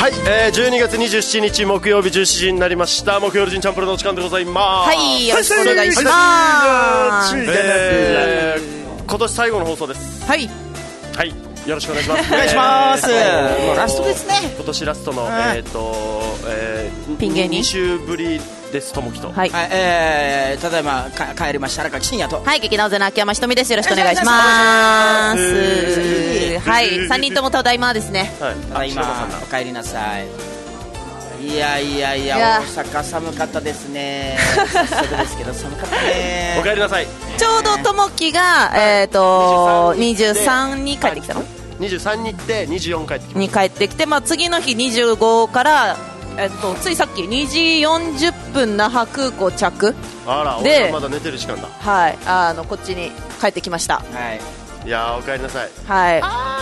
はい、12月27日木曜日17時になりました。木曜日チャンプルのお時間でございます。 はい、よろしくお願いします。 今年最後の放送です。 はい、 はい、よろしくお願いします。 お願いします。もうラストですね。 今年ラストのピン芸人 2週ぶりです。ともきと、 はい、 ただいま帰りました荒垣真也と、 はい、劇団ゼの秋山ひとみです。よろしくお願いします。はい、3人ともただいまですね。 はい、 ただいまお帰りなさい。いや大阪寒かったですね。早速ですけど寒かったね。 お帰りなさい。 ちょうどともきが23に帰ってきたの。 23に行って24帰ってきたに帰ってきて、まあ、次の日25からついさっき2時40分那覇空港着で、 俺まだ寝てる時間だ。 はい、こっちに帰ってきました。 はい、 いやお帰りなさい。 はい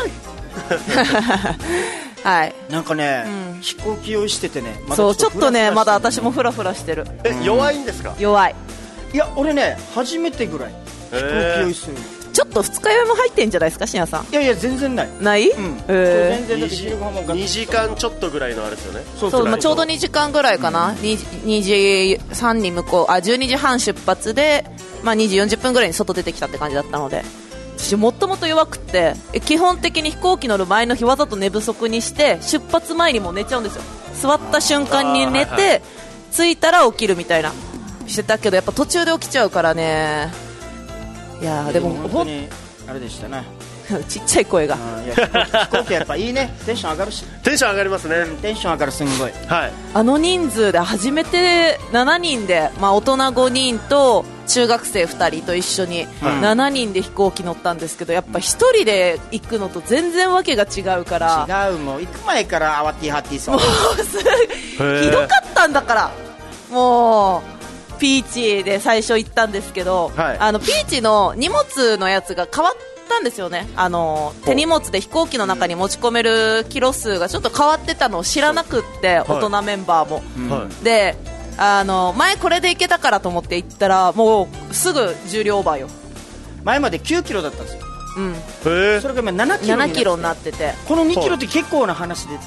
はい、 なんかね、飛行機用意しててね、 そうちょっとねまだ私もフラフラしてる。 弱いんですか？ 弱い。 いや俺ね初めてぐらい飛行機用意する。 ちょっと二日酔いも入ってんじゃないですか、しやさん。 いや全然ない。 ない？ 全然だって 2時間ちょっとぐらいのあれですよね。 そう、まあ、ちょうど2時間ぐらいかな。2時3に向こう12時半出発で、まあ、2時40分ぐらいに外出てきたって感じだったので、私もっともっと弱くって基本的に飛行機乗る前の日わざと寝不足にして出発前にもう寝ちゃうんですよ。座った瞬間に寝て着いたら起きるみたいなしてたけど、やっぱ途中で起きちゃうからね。いやでも本当にあれでしたね。 ちっちゃい声が。 いや飛行機やっぱいいね。テンション上がるし。 テンション上がりますね。 テンション上がるすんごい。 はい。 あの人数で初めて7人で、まあ、大人5人と中学生2人と一緒に7人で飛行機乗ったんですけど、やっぱ1人で行くのと全然わけが違うから。 違う、もう行く前から慌てはってそう。 もうひどかったんだから。もうピーチで最初行ったんですけど、 はい、 ピーチの荷物のやつが変わったんですよね。手荷物で飛行機の中に持ち込めるキロ数がちょっと変わってたのを知らなくって、大人メンバーも、で前これで行けたからと思って行ったらもうすぐ重量オーバーよ。 前まで9キロだったんですよ。それが今 7キロになってて、 この2キロって結構な話でさ、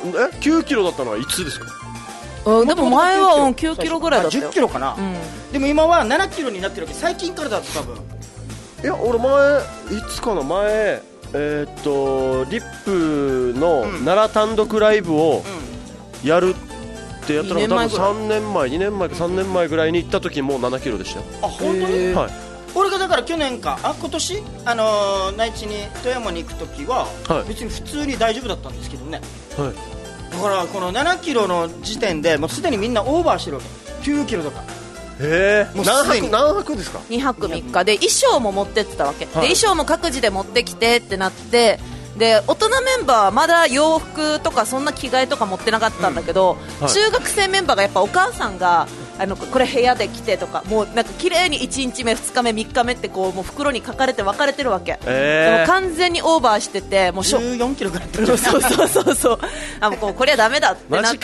9キロだったのはいつですか？ でも前は9キロぐらいだったよ。 10キロかな、でも今は7キロになってるわけ。最近からだと多分。 いや俺前いつかな、前リップの奈良単独ライブをやるってやったのが多分2年前か3年前ぐらいに行った時にもう7キロでしたよ。 あ、本当に？ はい。 俺がだから去年か今年内地に富山に行く時は別に普通に大丈夫だったんですけどね。 はい。 だからこの7キロの時点でもうすでにみんなオーバーしてるわけ。9キロとか。 もう何泊ですか？ 2泊3日で衣装も持ってってたわけ、で衣装も各自で持ってきてってなって、で大人メンバーはまだ洋服とかそんな着替えとか持ってなかったんだけど、中学生メンバーがやっぱお母さんがこれ部屋で着てとか、もうなんか綺麗に1日目2日目3日目ってこうもう袋に書かれて分かれてるわけ、でも完全にオーバーしてて、もう 14キロぐらいそうもうこれはダメだってなって、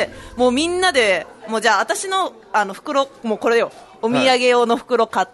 もうみんなでもうじゃあ私の袋もうこれよ、お土産用の袋買って、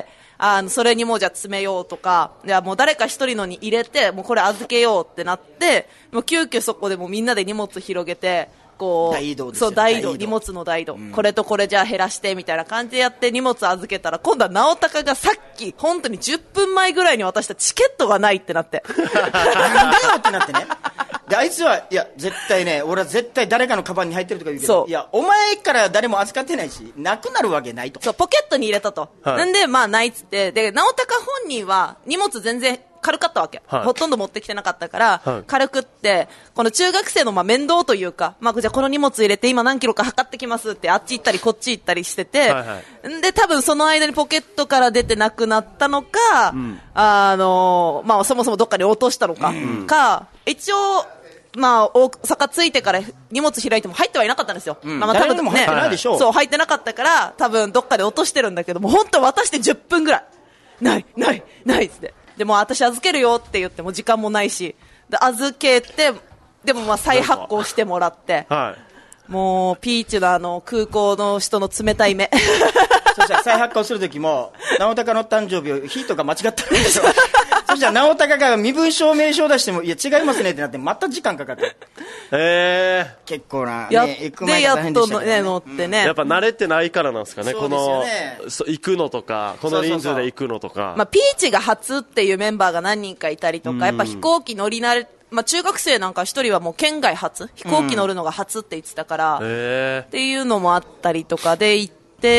それにもうじゃあ詰めようとか、じゃあもう誰か一人のに入れてもうこれ預けようってなって、もう急遽そこでもうみんなで荷物広げてこう大移動ですよ。 そう大移動、荷物の大移動、これとこれじゃあ減らしてみたいな感じでやって荷物預けたら、今度は直高がさっき本当に10分前ぐらいに渡したチケットがないってなってなんだよってなってね。であいつはいや絶対ね、俺は絶対誰かのカバンに入ってるとか言うけど、いやお前から誰も預かってないしなくなるわけないと。 そうポケットに入れたと、なんでまあないっつって、で直高本人は荷物全然軽かったわけ、ほとんど持ってきてなかったから、軽くって、この中学生のまあ面倒というか、まあ、じゃあこの荷物入れて今何キロか測ってきますってあっち行ったりこっち行ったりしてて、で多分その間にポケットから出てなくなったのか、まあ、そもそもどっかに落としたのか、一応まあ、大阪着いてから荷物開いても入ってはいなかったんですよ、まあ、多分誰でも入ってないでしょう、 そう入ってなかったから多分どっかで落としてるんだけども、本当渡して10分ぐらいないってでも私預けるよって言っても時間もないし、で預けて、でもまあ再発行してもらって、もうピーチの空港の人の冷たい目そしたら再発行するときも直高の誕生日を日とか間違ったんですよそしじゃ直高が身分証明書出しても、いや違いますねってなって、また時間かかって。結構な、ね、行く前が大変でしたけどね。 乗ってね。 やっぱ慣れてないからなんですかね、この、行くのとか、この人数で行くのとか。 まあ、ピーチが初っていうメンバーが何人かいたりとか、やっぱ飛行機乗り慣れ、まあ、中学生なんか一人はもう県外初、飛行機乗るのが初って言ってたから、っていうのもあったりとかで行って、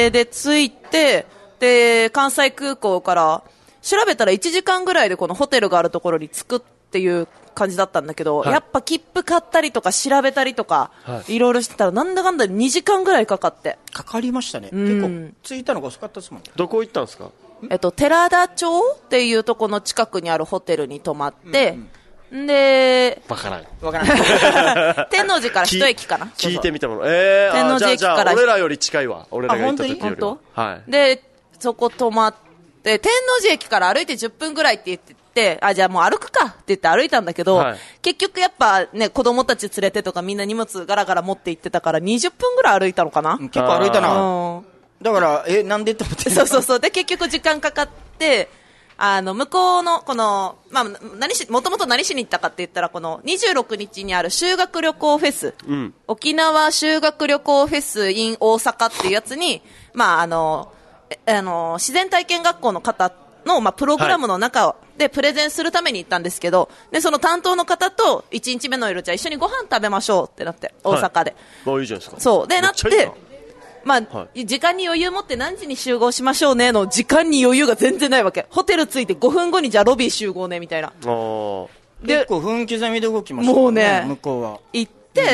で、着いて、で、関西空港から調べたら1時間ぐらいでこのホテルがあるところに着くっていう感じだったんだけど、やっぱ切符買ったりとか調べたりとか、いろいろしてたらなんだかんだ2時間ぐらいかかって。かかりましたね。結構着いたのが遅かったですもんね。 どこ行ったんですか？ 寺田町っていうとこの近くにあるホテルに泊まって、で、 わからん。 天王寺から一駅かな。 聞いてみたもの。 天王寺駅から。 俺らより近いわ。俺らが行った時よりは。 はい。で、そこ泊まって、天王寺駅から歩いて10分ぐらいって言ってて、じゃあもう歩くかって言って歩いたんだけど、結局やっぱね、子供たち連れてとかみんな荷物ガラガラ持って行ってたから20分ぐらい歩いたのかな。 結構歩いたな。だから、なんでって思って。 そう。で、結局時間かかって、向こうの、この、まあ、もともと何しに行ったかって言ったら、この26日にある修学旅行フェス、沖縄修学旅行フェス in 大阪っていうやつに、まあ、自然体験学校の方の、まあ、プログラムの中でプレゼンするために行ったんですけど、で、その担当の方と1日目の夜じゃあ一緒にご飯食べましょうってなって、大阪で。 いいじゃないですか。 そう。で、なって、まあ、時間に余裕持って何時に集合しましょうねの時間に余裕が全然ないわけ。ホテル着いて5分後にじゃあロビー集合ねみたいな。 結構分刻みで動きましたね。 もうね、 向こうは。 行って、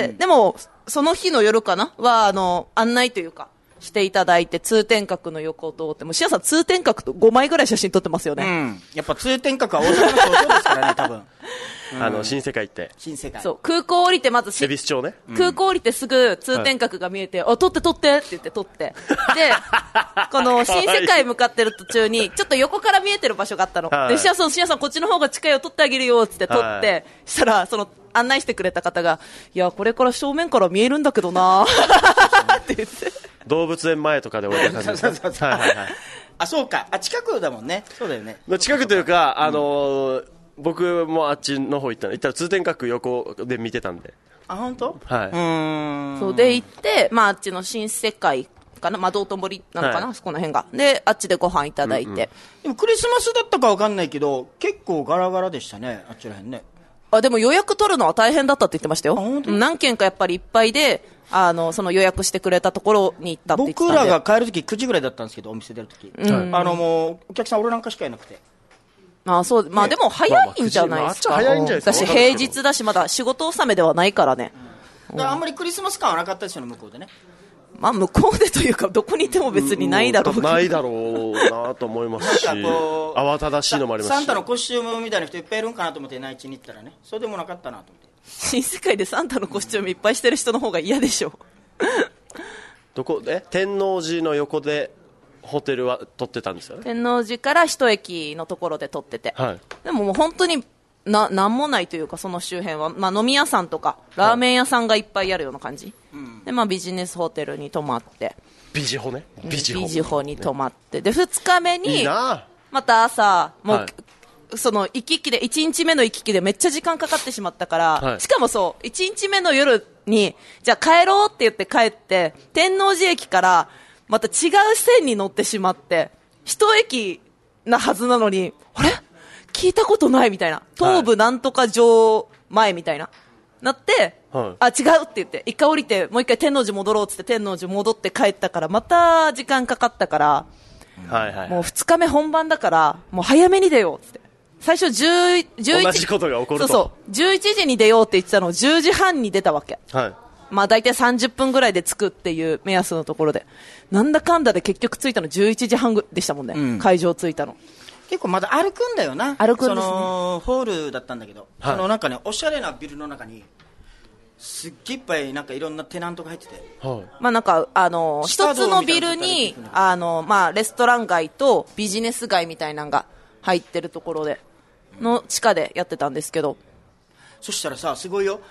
でも、その日の夜かなは、案内というか、していただいて、通天閣の横を通って、もうシアさん通天閣と5枚ぐらい写真撮ってますよね。 やっぱ通天閣は大阪の東京ですからね、多分。 新世界って。 新世界。 そう、空港降りてまず恵比寿町ね。 空港降りてすぐ通天閣が見えて、撮ってって言って撮って。で、この新世界向かってる途中に、ちょっと横から見えてる場所があったの。で、シアさんこっちの方が近いよ、撮ってあげるよ、つって撮って、したら、案内してくれた方が、いや、これから正面から見えるんだけどなって言って。 動物園前とかで降りた感じです。 そうか。近くだもんね。そうだよね。 近くというか、僕もあっちの方行ったら通天閣横で見てたんで。 本当？ はい。 そうで行って、まああっちの新世界かな、まあ道頓堀なのかな、そこの辺が。で、あっちでご飯いただいて。 でもクリスマスだったかわかんないけど、結構ガラガラでしたね、あっちらへんね。 でも予約取るのは大変だったって言ってましたよ。何件かやっぱりいっぱいで、その予約してくれたところに行ったって言ってたんで。 僕らが帰るとき9時ぐらいだったんですけど、お店出るとき。もう、お客さん俺なんかしかいなくて。 そう、まあでも早いんじゃないですか。 早いんじゃないですか。 私平日だし、まだ仕事納めではないからね。 だからあんまりクリスマス感はなかったですよね、向こうでね。 まあ向こうでというか、どこにいても別にないだろうけど。 ないだろうなと思いますし、慌ただしいのもありますし。 サンタのコスチュームみたいな人いっぱいいるんかなと思って内地に行ったらね、そうでもなかったなと思って。 新世界でサンタのコスチュームいっぱいしてる人の方が嫌でしょ。 どこで？天王寺の横でホテルは取ってたんですよね。 天王寺から一駅のところで取ってて、でももう本当になんもないというか、その周辺は、まあ、飲み屋さんとかラーメン屋さんがいっぱいあるような感じ、で、まあ、ビジネスホテルに泊まって、 ビジホね、 ビジホに泊まって、で2日目にまた朝もう、その行き来で1日目の行き来でめっちゃ時間かかってしまったから、しかもそう1日目の夜にじゃあ帰ろうって言って帰って天王寺駅からまた違う線に乗ってしまって、一駅なはずなのに、あれ聞いたことないみたいな、東武なんとか城前みたいななって、違うって言って一回降りてもう一回天王寺戻ろうっつって天王寺戻って帰ったから、また時間かかったから、もう2日目本番だからもう早めに出ようっつって、最初11 同じことが起こると、 そう11時に出ようって言ってたのを10時半に出たわけ、まあ大体30分ぐらいで着くっていう目安のところで、なんだかんだで結局着いたの11時半でしたもんね、会場着いたの。 結構まだ歩くんだよな。 歩くんですね。 そのホールだったんだけど、そのなんかね、おしゃれなビルの中にすっげえいっぱいなんかいろんなテナントが入ってて、 まあなんか一つのビルにまあレストラン街とビジネス街みたいなのが入ってるところでの地下でやってたんですけど、 そしたらさ、すごいよ、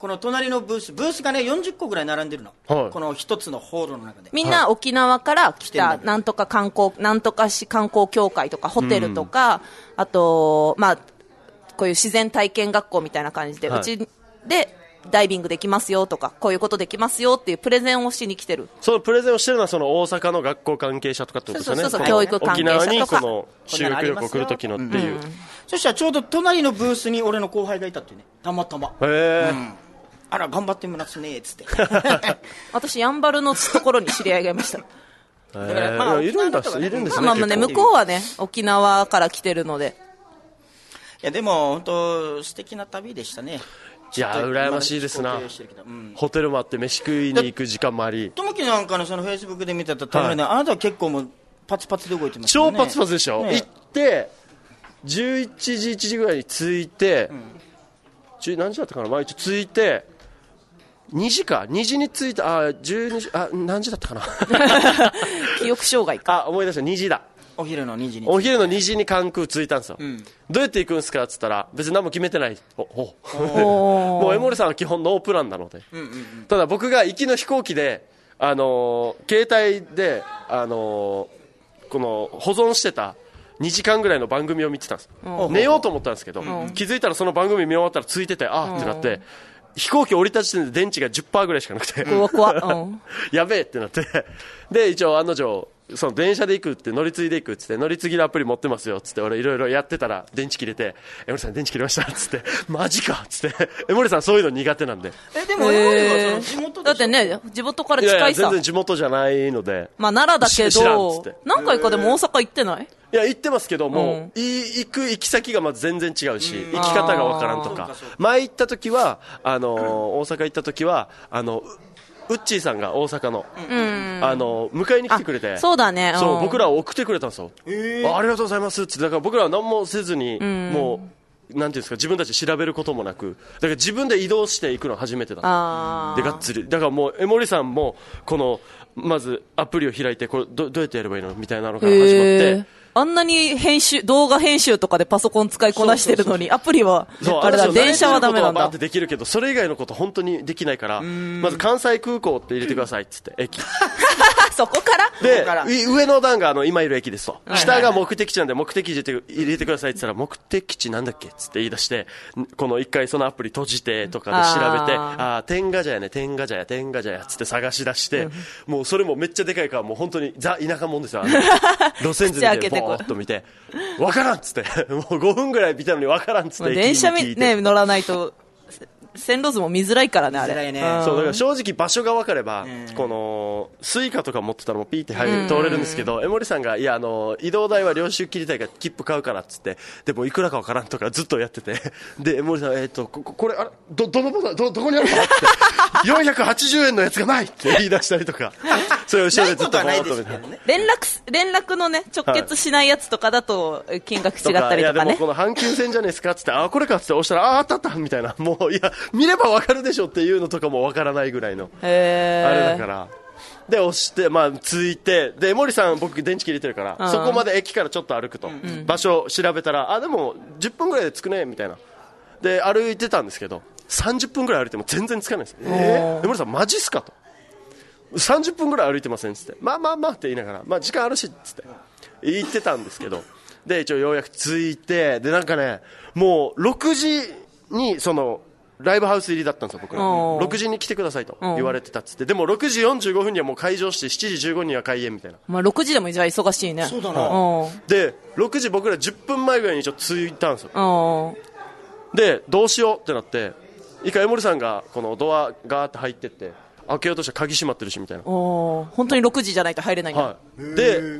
この隣のブースがね40個ぐらい並んでるの、はい、この一つのホールの中でみんな沖縄から来た、なんとかなんとか市観光協会とかホテルとか、あとまあこういう自然体験学校みたいな感じで、うちでダイビングできますよとかこういうことできますよっていうプレゼンをしに来てる。 そのプレゼンをしてるのはその大阪の学校関係者とかってことですよね。 そう教育関係者とか沖縄にこの修学旅行来る時のっていう、 そしたらちょうど隣のブースに俺の後輩がいたっていうね、たまたま。あら頑張ってますねっつって私やんばるのところに知り合いがいましただからまあいるんですね。 まあね、向こうはね沖縄から来てるので、 いやでも本当素敵な旅でしたね。 いや羨ましいですな、ホテルもあって飯食いに行く時間もあり、 友樹なんかのそのフェイスブックで見てたために、あなたは結構もうパツパツで動いてますよね。 超パツパツでしょ、行って11時1時ぐらいに着いて、何時だったかな、一応着いて2時に着いた、12時、何時だったかな記憶障害か。 思い出した、2時だ。 お昼の2時に関空着いたんですよ、どうやって行くんですかって言ったら別に何も決めてないもう江森さんは基本ノープランなので、ただ僕が行きの飛行機で、携帯で、この保存してた2時間ぐらいの番組を見てたんです、寝ようと思ったんですけど、気づいたらその番組見終わったらついててってなって、飛行機降りた時点で電池が 10% ぐらいしかなくてやべえってなって、で一応案の定その電車で行くって乗り継いで行くっつって、乗り継ぎのアプリ持ってますよっつって俺いろいろやってたら電池切れて、江森さん電池切れましたっつってマジかっつって江森さんそういうの苦手なんで。 でも江森はその地元でだってね地元から近いさ。 全然地元じゃないので、 まあ奈良だけど何回かでも大阪行ってない？ いや行ってますけども、行き先がまず全然違うし、行き方がわからんとか、前行った時は大阪行った時はウッチーさんが大阪の、迎えに来てくれて、 そうだね、 そう僕らを送ってくれたんですよ、ありがとうございますって。だから僕らは何もせずに、もうなんていうんですか、自分たち調べることもなく、だから自分で移動していくの初めてだったで、がっつりだからもう江森さんもこのまずアプリを開いてこれ どうやってやればいいのみたいなのから始まって、 あんなに動画編集とかでパソコン使いこなしてるのに、アプリはあれだ、電車はダメなんだ。 できるけどそれ以外のこと本当にできないから、まず関西空港って入れてくださいっつって、駅そこからで上の段が今いる駅ですと、下が目的地なんで目的地入れてくださいって言ったら、目的地なんだっけっつって言い出して、この一回そのアプリ閉じてとかで調べて、天下茶屋ね、天下茶屋っつって探し出して、もうそれもめっちゃでかいから、もう本当にザ田舎もんですよ、路線図でボーっと見て分からんっつってもう5分ぐらい見たのに分からんっつって、 電車ね乗らないと線路図も見づらいからね、あれ。 そうだから正直場所が分かれば、このスイカとか持ってたらもうピーって通れるんですけど、江森さんがいや移動代は領収切りたいから切符買うからっつって、でもいくらか分からんとかずっとやってて、で江森さんこれあれどこにあるのって480円のやつがないって言い出したりとかそれを後ろでずっとボーっと見て、 連絡のね直結しないやつとかだと金額違ったりとかね。いやでもこの阪急線じゃねえですかっつって、これかっつって押したらあったみたいな、もういや見れば分かるでしょっていうのとかも分からないぐらいのあれだから、で押して、着いて、で江森さん僕電池切れてるから、そこまで駅からちょっと歩くと、場所を調べたらでも10分ぐらいで着くねみたいなで歩いてたんですけど、30分ぐらい歩いても全然着かないです。江森さんマジっすかと、30分ぐらい歩いてませんっつって、まあって言いながら、時間あるしっつって言ってたんですけど、で一応ようやく着いて、でなんかねもう6時にそのライブハウス入りだったんですよ僕ら。6時に来てくださいと言われてたっつって、でも6時45分にはもう開場して7時15分には開演みたいな。 6時でもじゃあ忙しいね。 そうだな。 で6時僕ら10分前ぐらいにちょっと着いたんですよ。でどうしようってなって、一回江森さんがこのドアガーって入ってって開けようとしたら鍵閉まってるしみたいな。 本当に6時じゃないと入れないんだ。 で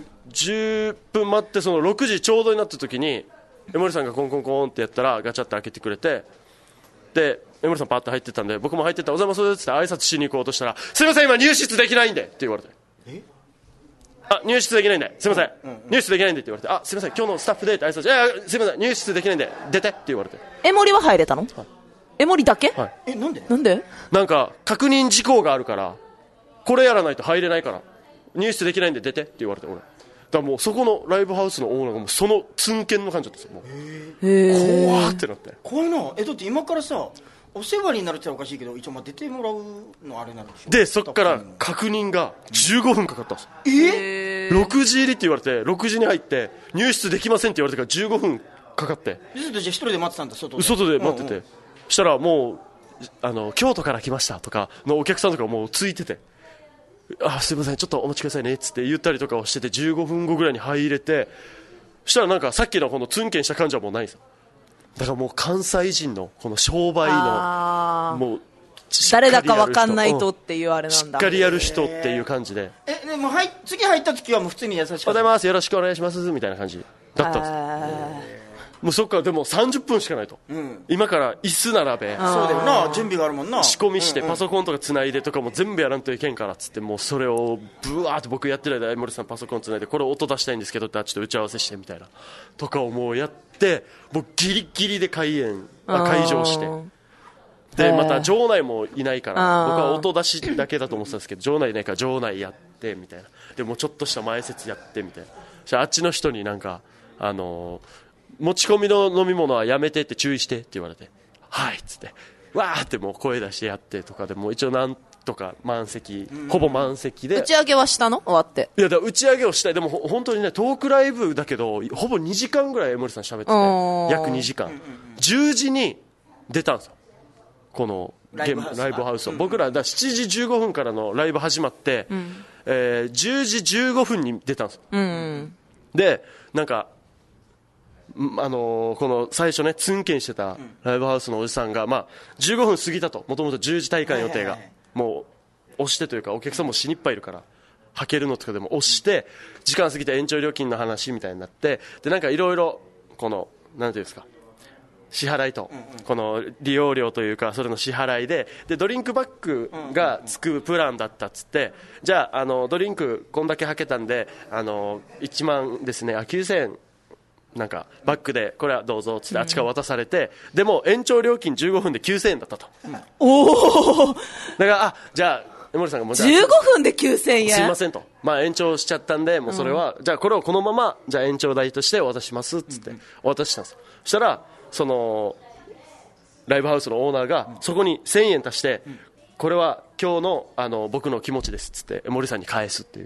10分待って、その6時ちょうどになった時に江森さんがコンコンコンってやったらガチャって開けてくれて、で江森さんパーッと入ってたんで僕も入ってったおはようございますって挨拶しに行こうとしたら、すいません今入室できないんでって言われて、入室できないんですいません、入室できないんでって言われて、すいません今日のスタッフでって挨拶、すいません入室できないんで出てって言われて。 江森は入れたの？江森だけ？なんでなんか確認事項があるからこれやらないと入れないから入室できないんで出てって言われて、俺だからもうそこのライブハウスのオーナーがもうそのツンケンの感じだったんですよ。もう怖ってなって、 怖いな。だって今からさお世話になるっておかしいけど、一応出てもらうのあれなんでしょ。 でそっから確認が15分かかったんです。6時入りって言われて、6時に入って入室できませんって言われてから15分かかって、 じゃあ一人で待ってたんだ、外で待ってて、したらもう京都から来ましたとかのお客さんとかもうついてて、すいませんちょっとお待ちくださいねっつって言ったりとかをしてて、15分後ぐらいに入れて、そしたらなんかさっきのこのツンケンした感じはもうないんですよ。だからもう関西人のこの商売のもう誰だか分かんないとっていうあれなんだ、 しっかりやる人っていう感じで、 でも次入った時はもう普通に優しく、おはようございますよろしくお願いしますみたいな感じだったんですよ。もうそっからでも30分しかないと、今から椅子並べ、 そうだよな、準備があるもんな、 仕込みして、パソコンとかつないでとかも全部やらんといけんからっつって、もうそれをブワーって僕やってる間、江森さんパソコンつないでこれ音出したいんですけどってちょっと打ち合わせしてみたいなとかをもうやって、もうギリギリで開場して、でまた場内もいないから僕は音出しだけだと思ってたんですけど、場内いないから場内やってみたいな、でもうちょっとした前説やってみたいな、あっちの人になんか持ち込みの飲み物はやめてって注意してって言われて、はいっつってわーってもう声出してやってとかでもう一応なんとか満席、ほぼ満席で打ち上げはしたの終わって。 いやだ打ち上げをしたい。でも本当にねトークライブだけどほぼ2時間ぐらい江森さん喋ってて、約2時間、10時に出たんですよこのライブハウスを。僕らだ7時15分からのライブ始まって、10時15分に出たんですよ、でなんかこの最初ねツンケンしてたライブハウスのおじさんが、15分過ぎたと、もともと10時体感予定が、もう押してというかお客さんも死にっぱいいるからはけるのとかでも押して時間過ぎて延長料金の話みたいになって、でなんかいろいろこのなんていうんですか、支払いとこの利用料というかそれの支払いでドリンクバッグがつくプランだったっつって、じゃあドリンクこんだけはけたんで1万ですね、9000円なんかバッグでこれはどうぞっつってあっちから渡されて、でも延長料金15分で9000円だったと、 おお、 だからじゃあ江森さんがもう 15分で9000円すいませんと、延長しちゃったんでもうそれは、じゃあこれをこのままじゃあ延長代としてお渡ししますっつってお渡ししたんですよ。そしたらそのライブハウスのオーナーがそこに1000円足して、これは今日の僕の気持ちですっつって森さんに返すっていう、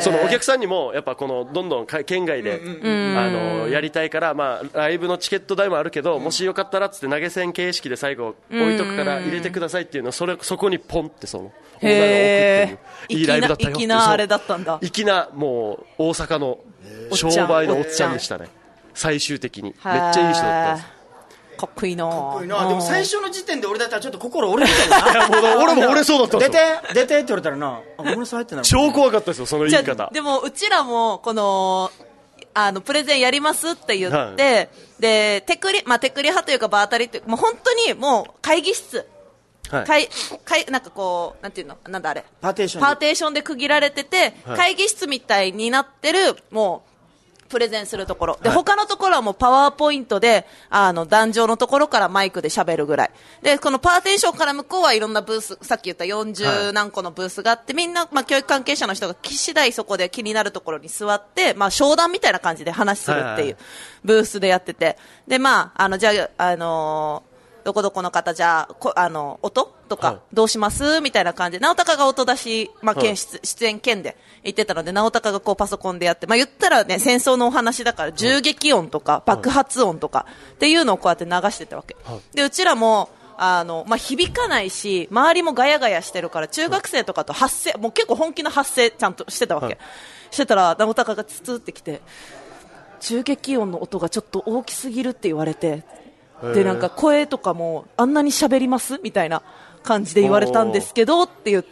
そのお客さんにもやっぱこのどんどん県外でやりたいから、ライブのチケット代もあるけど、もしよかったらっつって投げ銭形式で最後置いとくから入れてくださいっていうのをそこにポンってそのオーナーが置くっていう、いいライブだったよっていう、 粋なあれだったんだ、 粋なもう大阪の商売のおっちゃんでしたね。最終的にめっちゃいい人だったんです。 かっこいいな。 でも最初の時点で俺だったらちょっと心折れてたよな俺も折れそうだったんですよ。 出てって言われたらな、ごめんなさいってなる。 超怖かったですよその言い方。 でもうちらもこのプレゼンやりますって言って、でテクリ派というか場当たりってもう本当にもう会議室、なんかこうなんていうの、なんだあれ、 パーテーションで区切られてて、会議室みたいになってるもうプレゼンするところで、他のところはもうパワーポイントで壇上のところからマイクで喋るぐらいで、このパーテーションから向こうはいろんなブース、さっき言った40何個のブースがあって、みんな、教育関係者の人が次第そこで気になるところに座って、商談みたいな感じで話するっていうブースでやってて、でじゃあどこどこの方じゃあ音とかどうしますみたいな感じで直高が音出し、出演兼で言ってたので、直高がこうパソコンでやって、言ったらね戦争のお話だから銃撃音とか爆発音とかっていうのをこうやって流してたわけで、うちらも響かないし周りもガヤガヤしてるから中学生とかと発声、もう結構本気の発声ちゃんとしてたわけ、してたら直高がツツってきて、銃撃音の音がちょっと大きすぎるって言われて、でなんか声とかもあんなに喋りますみたいな感じで言われたんですけどって言って、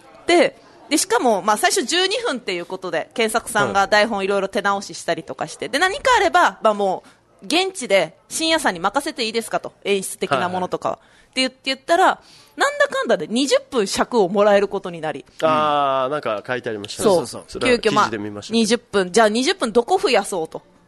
でしかも最初12分っていうことで検索さんが台本いろいろ手直ししたりとかして、で何かあれば、もう現地で深夜さんに任せていいですかと、演出的なものとかは、って言ったらなんだかんだで20分尺をもらえることになり、 なんか書いてありましたね。 そう急遽20分じゃあ20分どこ増やそうと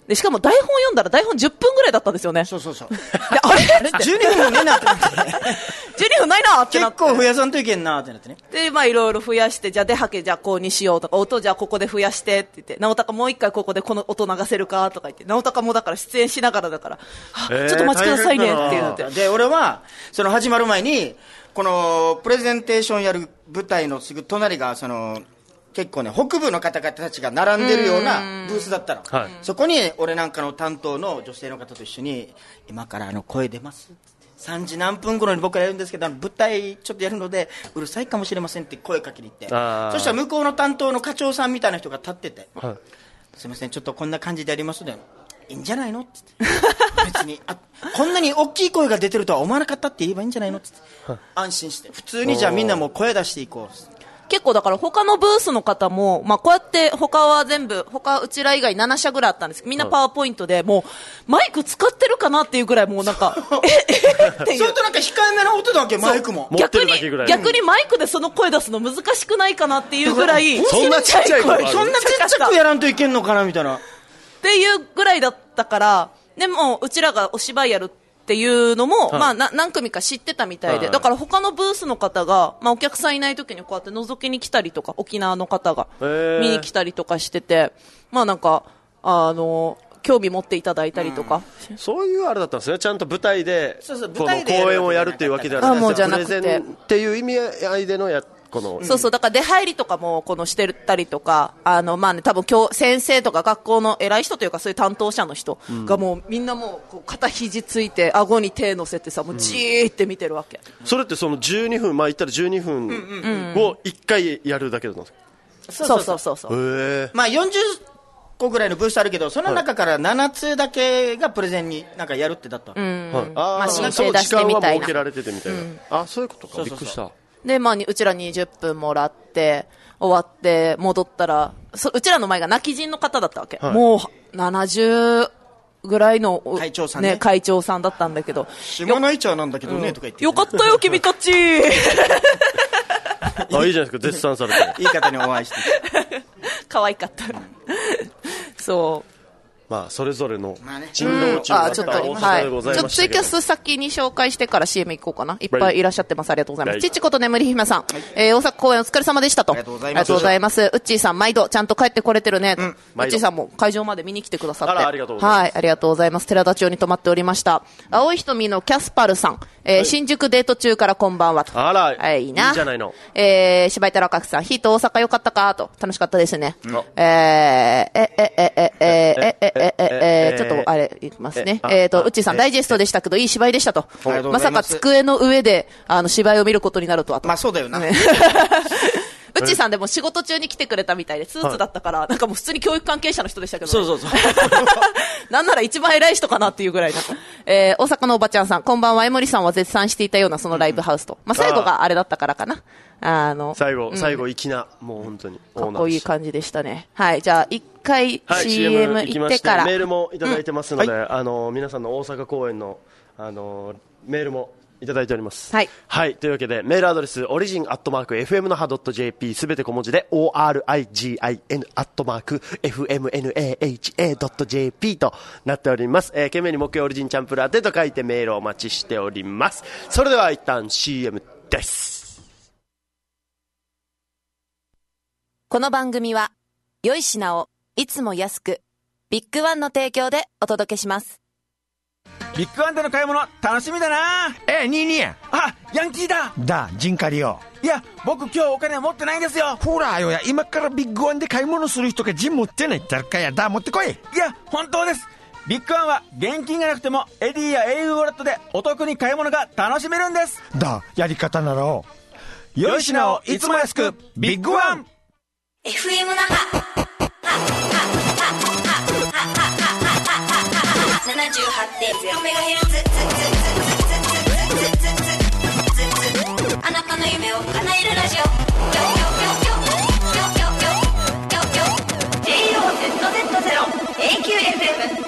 で、しかも台本読んだら台本10分ぐらいだったんですよね。 そう。で、 あれ 12分もねえなってなってね。 12分ないなってなって。 結構増やさんといけんなってなってね。 で、まあいろいろ増やして、じゃあ出はけじゃあこうにしようとか、音じゃあここで増やしてって言って、直高もう一回ここでこの音流せるかとか言って、直高もだから出演しながらだから、ちょっとお待ちくださいねって言って。 で、俺は、その始まる前に、このプレゼンテーションやる舞台のすぐ隣が、結構ね、北部の方々たちが並んでるようなブースだったの。そこに俺なんかの担当の女性の方と一緒に、今から声出ます3時何分頃に僕らやるんですけど、舞台ちょっとやるのでうるさいかもしれませんって声かけに行って、そしたら向こうの担当の課長さんみたいな人が立ってて、すいませんちょっとこんな感じでやりますのでいいんじゃないのって言って別にこんなに大きい声が出てるとは思わなかったって言えばいいんじゃないのって言って安心して普通にじゃあみんなもう声出していこう。 結構だから他のブースの方も、まあこうやって他は全部、うちら以外7社ぐらいあったんですけど、みんなパワーポイントでもうマイク使ってるかなっていうぐらいもうなんか、っていう。 それとなんか控えめな音だけマイクも。 逆にマイクでその声出すの難しくないかなっていうぐらい、 そんなちっちゃい声、 そんなちっちゃくやらんといけんのかなみたいな。 っていうぐらいだったから、でもうちらがお芝居やるっていうのも、まあ何組か知ってたみたいで、だから他のブースの方が、まあお客さんいない時にこうやって覗きに来たりとか、沖縄の方が見に来たりとかしてて、まあなんか、興味持っていただいたりとか。 そういうあれだったんですね。ちゃんと舞台で、 この公演をやるっていうわけではなくて、プレゼンっていう意味合いでのそうだから出入りとかもしてたりとか、まあね、多分先生とか学校の偉い人というかそういう担当者の人がもうみんなもう肩肘ついて顎に手乗せてさ、もうじーって見てるわけ。 それってその12分、まあ言ったら12分を1回やるだけだったんですか？そう。 まあ40個ぐらいのブースあるけど、その中から7つだけがプレゼンになんかやるってだった。 まあ申請出してみたいな。 時間は設けられててみたいな。そういうことか。びっくりした。 で、まあ、うちら20分もらって、終わって、戻ったら、うちらの前が泣き人の方だったわけ。もう、70ぐらいの、 会長さんね。 会長さんだったんだけど。 島内茶なんだけどね、とか言って。 よかったよ、君たちいいじゃないですか、絶賛されて。 いい方にお会いして。 可愛かった。そう。 まあそれぞれの珍道中だった大阪でございましたけど、ちょっとツイキャス先に紹介してから CM 行こうかな。いっぱいいらっしゃってます。ありがとうございます。ちちこと眠り姫さん、大阪公演お疲れ様でしたと。ありがとうございます。うっちーさん毎度ちゃんと帰ってこれてるねと。うっちーさんも会場まで見に来てくださって、 ありがとうございます。 はい、ありがとうございます。寺田町に泊まっておりました。青い瞳のキャスパルさん、新宿デート中からこんばんはと。 あら、いいな。いいじゃないの。 芝居太郎かくさん、ヒート大阪良かったかと。楽しかったですね。ちょっとあれいきますね。うっちーさんダイジェストでしたけどいい芝居でしたと。まさか机の上で芝居を見ることになるとはと。 まあそうだよな。 うっちーさんでも仕事中に来てくれたみたいでスーツだったから、なんかもう普通に教育関係者の人でしたけど、 そうなんなら一番偉い人かなっていうぐらい大阪のおばちゃんさんこんばんは。江森さんは絶賛していたようなそのライブハウスと、まあ最後があれだったからかな。 最後粋な、もう本当にかっこいい感じでしたね。はい、じゃあ一回 CM 行ってから、 メールもいただいてますので、皆さんの大阪公演のメールもいただいております。はい。はい。というわけで、メールアドレス、origin@fmnaha.jp、すべて小文字で、origin@fmnaha.jp となっております。懸命に木曜オリジンチャンプラーテと書いてメールをお待ちしております。それでは一旦 CM です。 この番組は、良い品をいつも安く、ビッグワンの提供でお届けします。 ビッグワンでの買い物楽しみだな。 ニーニー。 あ、ヤンキーだ。 ジンカリよ。 いや、僕今日お金持ってないんですよ。 ほらよや、今からビッグワンで買い物する人がジン持ってない誰かやだ、持ってこい。 いや、本当です。ビッグワンは現金がなくてもエディや au ウォレットでお得に買い物が楽しめるんです。 やり方なら良い品をいつも安く、ビッグワン。 FM 那覇 78.0MHz、 あなたの夢を叶えるラジオ、JOZZ0AQFM。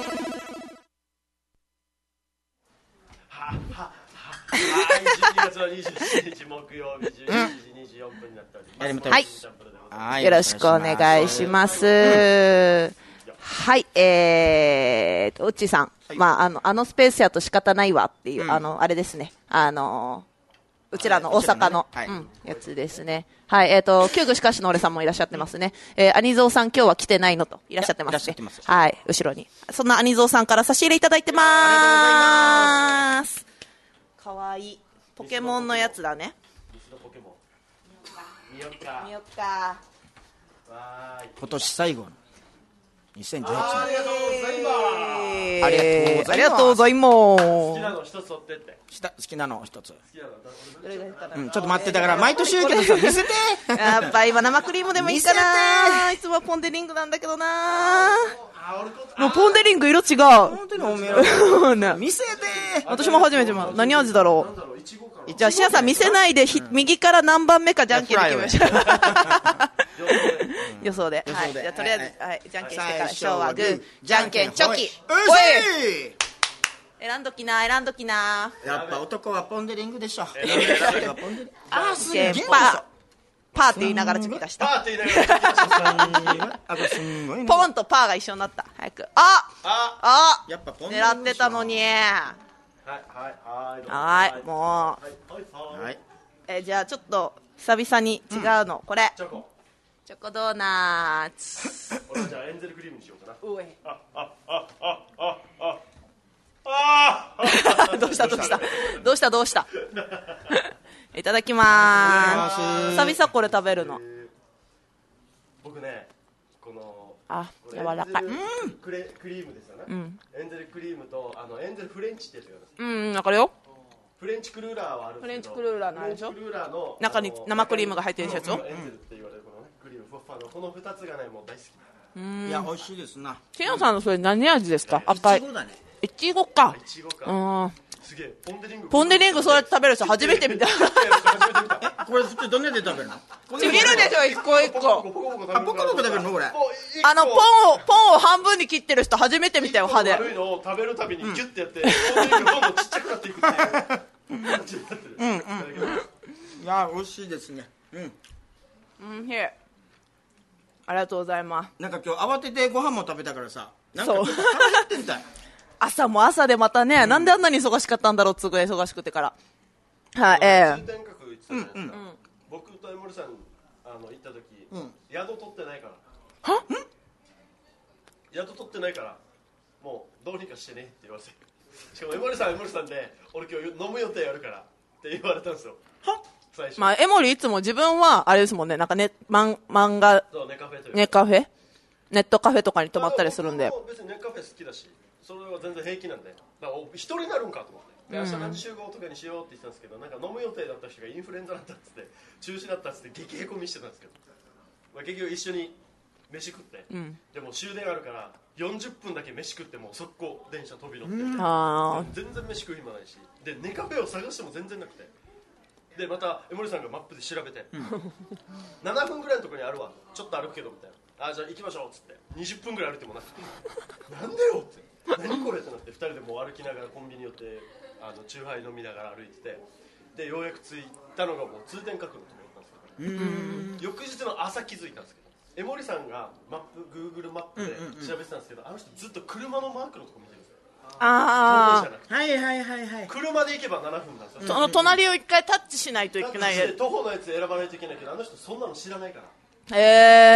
12月の27日木曜日11時24分になっております。 はい、よろしくお願いします。 はい、うっちーさん、はい、まあ、あのスペースやと仕方ないわっていう、あれですね、うちらの大阪の、はい、やつですね。はい、旧具しかしの俺さんもいらっしゃってますね。アニゾーさん今日は来てないのといらっしゃってますね。はい、後ろに。そんなアニゾーさんから差し入れいただいてます。かわいい。ポケモンのやつだね。見よっか。 今年最後の2018年。 ありがとうございます。 ありがとうございます。 好きなの一つ取ってって。 好きなの一つ。ちょっと待って、だから毎年言うけどさ、見せて。 やっぱ今生クリームでもいいかな。いつもはポンデリングなんだけどな。もうポンデリング色違う。 見せて。 私も初めて何味だろう。じゃあシアさん見せないで右から何番目かじゃんけんで決めましょう。予想で。はい。じゃあとりあえず、はい、じゃんけんしてから昭和グー、じゃんけんチョキ。選んどきな。 やっぱ男はポンデリングでしょ。 あ、すげえ。パーって言いながらチョキ出した。パーって言いながらチョキ出した。ポンとパーが一緒になった。早く。 やっぱポン狙ってたのに。はい、もう。じゃあちょっと久々に違うの、これ。チョコドーナツ。 俺じゃあエンゼルクリームにしようかな。 どうしたいただきまーす。久々これ食べるの。 僕ね、この柔らかい。 クリームですよね。エンゼルクリームとエンゼルフレンチってやつがあるんです。 わかるよ。 フレンチクルーラーはあるんですけど、 フレンチクルーラーのあるでしょ。 フレンチクルーラーの中に生クリームが入ってるやつよ。 エンゼルって言われるこのね、クリームふわふわのこの2つがね、もう大好き。 いや、美味しいですな。 ケンさんのそれ何味ですか？赤い。いちごだね。いちごか。 すげえ。 ポンデリングそうやって食べる人初めて見た。 これ普通どんなで食べるの？ ちぎるでしょ、一個一個。 ポコポコ食べるのこれ。 ポンを半分に切ってる人初めて見たよ、歯で。 悪いのを食べるたびにギュッてやって、ポンデリングどんどんちっちゃくなっていくっていう感じになってる。 いや、美味しいですね。 ありがとうございます。 なんか今日慌ててご飯も食べたからさ、なんかちょっと腹減ってんだよ。 朝も朝でまたね、なんであんなに忙しかったんだろう、すごい忙しくてから。はい、 僕と江森さん行った時、宿取ってないから。宿取ってないから、もうどうにかしてねって言われて。しかも江森さんで、俺今日飲む予定あるからって言われたんですよ。 まあ、江森いつも自分はあれですもんね、なんか漫画、ネットカフェとかに泊まったりするんで。 別にネットカフェ好きだし、それは全然平気なんで、だから一人になるんかと思って、明日何時集合とかにしようって言ってたんですけど、なんか飲む予定だった人がインフルエンザだったっつって中止だったっつって激へこみしてたんですけど、結局一緒に飯食って、でも終電あるから40分だけ飯食ってもう速攻電車飛び乗って、全然飯食う暇ないし、でネカフェを探しても全然なくて、でまた江森さんがマップで調べて、7分ぐらいのところにあるわ、ちょっと歩くけどみたいな、じゃあ行きましょうっつって20分ぐらい歩いてもなくて、なんでよって何これってなって、2人でもう歩きながらコンビニ寄ってチューハイ飲みながら歩いてて、でようやく着いたのがもう通天閣のところだったんですけど、翌日の朝気づいたんですけど、江森さんがGoogle マップで調べてたんですけど、あの人ずっと車のマークのとこ見てるんですよ。車で行けば7分なんですよ。 その隣を一回タッチしないといけない。 徒歩のやつ選ばないといけないけど、あの人そんなの知らないから。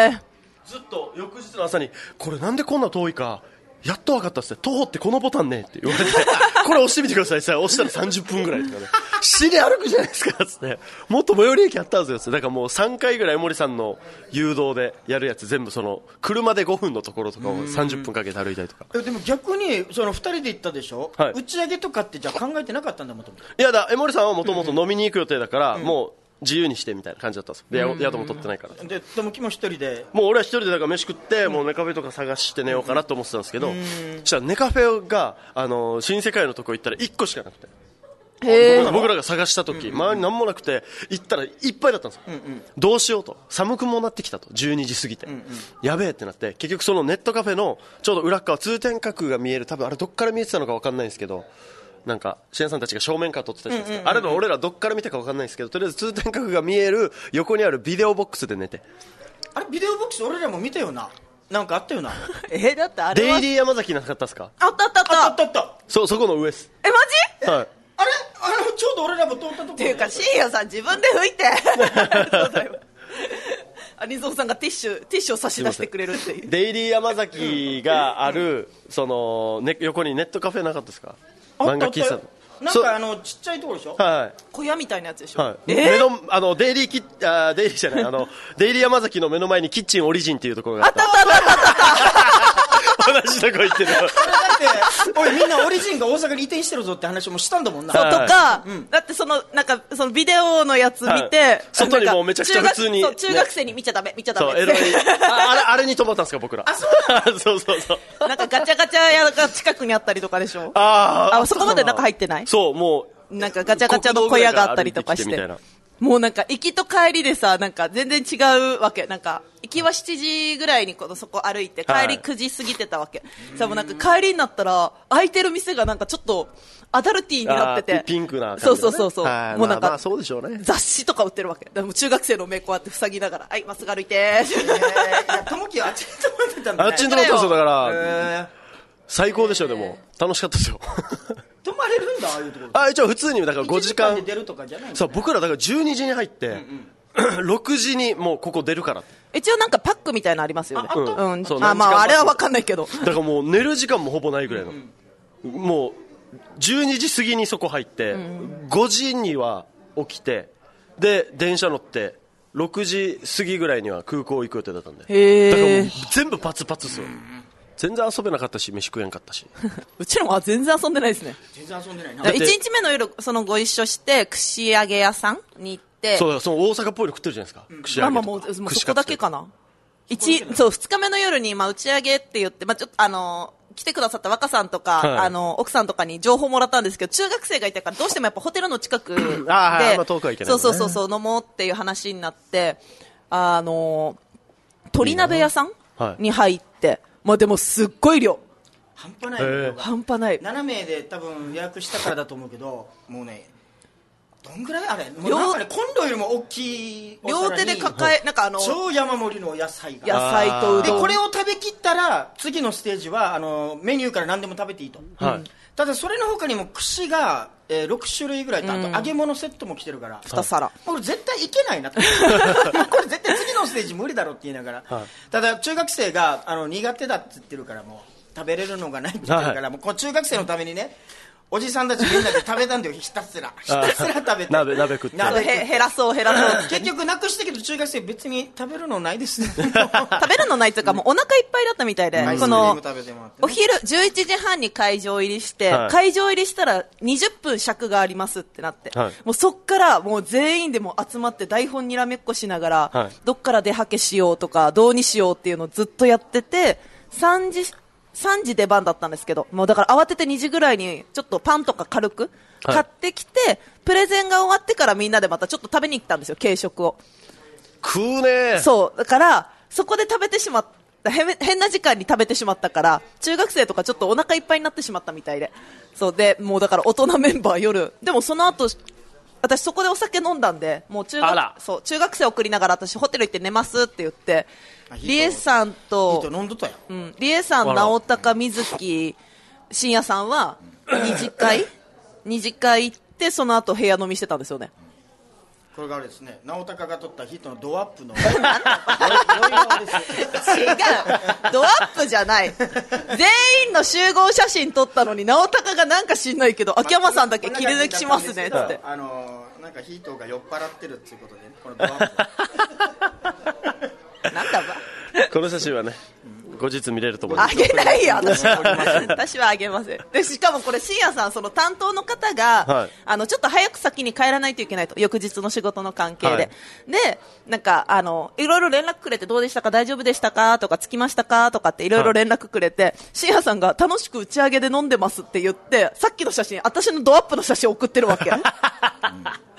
ずっと翌日の朝に、これなんでこんな遠いかやっと分かったっすね、徒歩ってこのボタンねって言われてこれ押してみてくださいって押したら30分ぐらいとかね、死で歩くじゃないですかっつって、もっと最寄り駅あったんですよ。だからもう3回ぐらい江森さんの誘導でやるやつ全部その車で5分のところとかを30分かけて歩いたりとか。 でも逆にその2人で行ったでしょ、打ち上げとかってじゃあ考えてなかったんだもともと。 いやだ、江森さんはもともと飲みに行く予定だから、もう自由にしてみたいな感じだったんですよ。で宿も取ってないから。 で友樹も一人で、 もう俺は一人でだから飯食って、もうネカフェとか探して寝ようかなと思ってたんですけど、そしたらネカフェが新世界のとこ行ったら1個しかなくて、僕らが探した時、周り何もなくて行ったらいっぱいだったんですよ。どうしようと、寒くもなってきたと、12時過ぎて、やべえってなって、結局そのネットカフェのちょうど裏側通天閣が見える、多分あれどっから見えてたのか分かんないんですけど、なんかシエンさんたちが正面から撮ってたじゃないですか、あれの俺らどっから見たか分かんないですけど、とりあえず通天閣が見える横にあるビデオボックスで寝て。 あれビデオボックス俺らも見たよな。 なんかあったよな。 だってあれはデイリー山崎なかったっすか？ あったあった。 そこの上っす。 マジ？ はい。 あれちょうど俺らも通ったとこっていうか、深夜さん自分で拭いて。そうだよ。リゾーさんがティッシュを差し出してくれるっていう。 デイリー山崎がある、横にネットカフェなかったですか？漫画喫茶の。 なんかちっちゃいところでしょ？ はい。 小屋みたいなやつでしょ？ はい。デイリー山崎の目の前にキッチンオリジンっていうところがあった。同じとこ行ってる。だっておいみんなオリジンが大阪に移転してるぞって話もしたんだもんな。 そうとか、だってなんかそのビデオのやつ見て、 外にもうめちゃくちゃ普通に中学生に見ちゃダメそうあれに泊まったんですか僕ら。そうなんかガチャガチャ屋が近くにあったりとかでしょ。そこまで中入ってない？ そう、もうなんかガチャガチャの小屋があったりとかして、もうなんか行きと帰りでさ、なんか全然違うわけ。なんか行きは7時ぐらいにそこ歩いて、帰り9時過ぎてたわけ。さ、もうなんか帰りになったら開いてる店がなんかちょっとアダルティーになってて、 ピンクな感じ、ね、 そうもうなんかそうでしょうね。 雑誌とか売ってるわけ。でも中学生の目こうやって塞ぎながら、はい、まっすぐ歩いて。 ともきはあっちに泊まってたんだね。 あっちに泊まってたんですよ。だから最高でしょ。でも楽しかったですよ。 泊まれるんだ、ああいうところ。 一応普通にだから5時間で出るとかじゃないの？ そう、僕らだから12時に入って、6時にもうここ出るから。 一応なんかパックみたいなのありますよね。あれは分かんないけど。 だからもう寝る時間もほぼないぐらいの。もう12時過ぎにそこ入って、5時には起きて、で電車乗って6時過ぎぐらいには空港行く予定だったんで。だからもう全部パツパツっすよ。全然遊べなかったし飯食えんかったし。 うちらは全然遊んでないですね。 全然遊んでないな。 1日目の夜ご一緒して串揚げ屋さんに行って、 そう大阪っぽいの食ってるじゃないですか。串揚げもうそこだけかな。2日目の夜に打ち上げって言って、ちょっと来てくださった若さんとか、奥さんとかに情報もらったんですけど、中学生がいたからどうしてもやっぱホテルの近くで遠くはいけないね。 そう飲もうっていう話になって、鶏鍋屋さんに入って、でもすっごい量。 半端ない。 半端ない。 7名で多分予約したからだと思うけど、もうね、どんぐらいあれ、もうなんかね、コンロよりも大きいお皿に両手で抱え、なんか超山盛りの野菜が。 野菜とうどん。 で、これを食べきったら、次のステージは、メニューから何でも食べていいと。ただ、それの他にも串が、6種類ぐらいと、あと揚げ物セットも来てるから。 2皿。 これ絶対いけないなと。これ絶対次のステージ無理だろって言いながら。ただ、中学生が、苦手だって言ってるから、もう、食べれるのがないって言ってるから、もう、この中学生のためにね、おじさんたちみんなで食べたんだよ。ひたすら食べて鍋食って減らそう結局なくしたけど中学生別に食べるのないですね。 食べるのないというかもうお腹いっぱいだったみたいで、このお昼11時半に会場入りして、会場入りしたら20分尺がありますってなって、もうそっからもう全員でも集まって台本にらめっこしながら、どっから出はけしようとかどうにしようっていうのをずっとやってて、3時出番だったんですけど、もうだから慌てて2時ぐらいにちょっとパンとか軽く買ってきて、プレゼンが終わってからみんなでまたちょっと食べに行ったんですよ、軽食を。 食うね。 そうだからそこで食べてしまった変な時間に食べてしまったから、中学生とかちょっとお腹いっぱいになってしまったみたいで、そうでもうだから大人メンバー夜でもその後私そこでお酒飲んだんで、もう中学生送りながら私ホテル行って寝ますって言って、リエさんとリエさん、直高、水木、深夜さんは二次会行ってその後部屋飲みしてたんですよね。 これがですね、直高が撮ったヒットのドアップの違う、 ドアップじゃない。全員の集合写真撮ったのに直高がなんか知んないけど、秋山さんだけ切り抜きしますねっつって、 なんかヒートが酔っ払ってるっていうことで、ね、このドアップなんだばこの写真はね、後日見れると思います。 あげないよ私はあげません。でしかもこれ深夜さん、その担当の方が、ちょっと早く先に帰らないといけないと、翌日の仕事の関係で、でなんかいろいろ連絡くれて、どうでしたか、大丈夫でしたかとか、着きましたかとかっていろいろ連絡くれて、深夜さんが楽しく打ち上げで飲んでますって言って、さっきの写真、私のドアップの写真送ってるわけ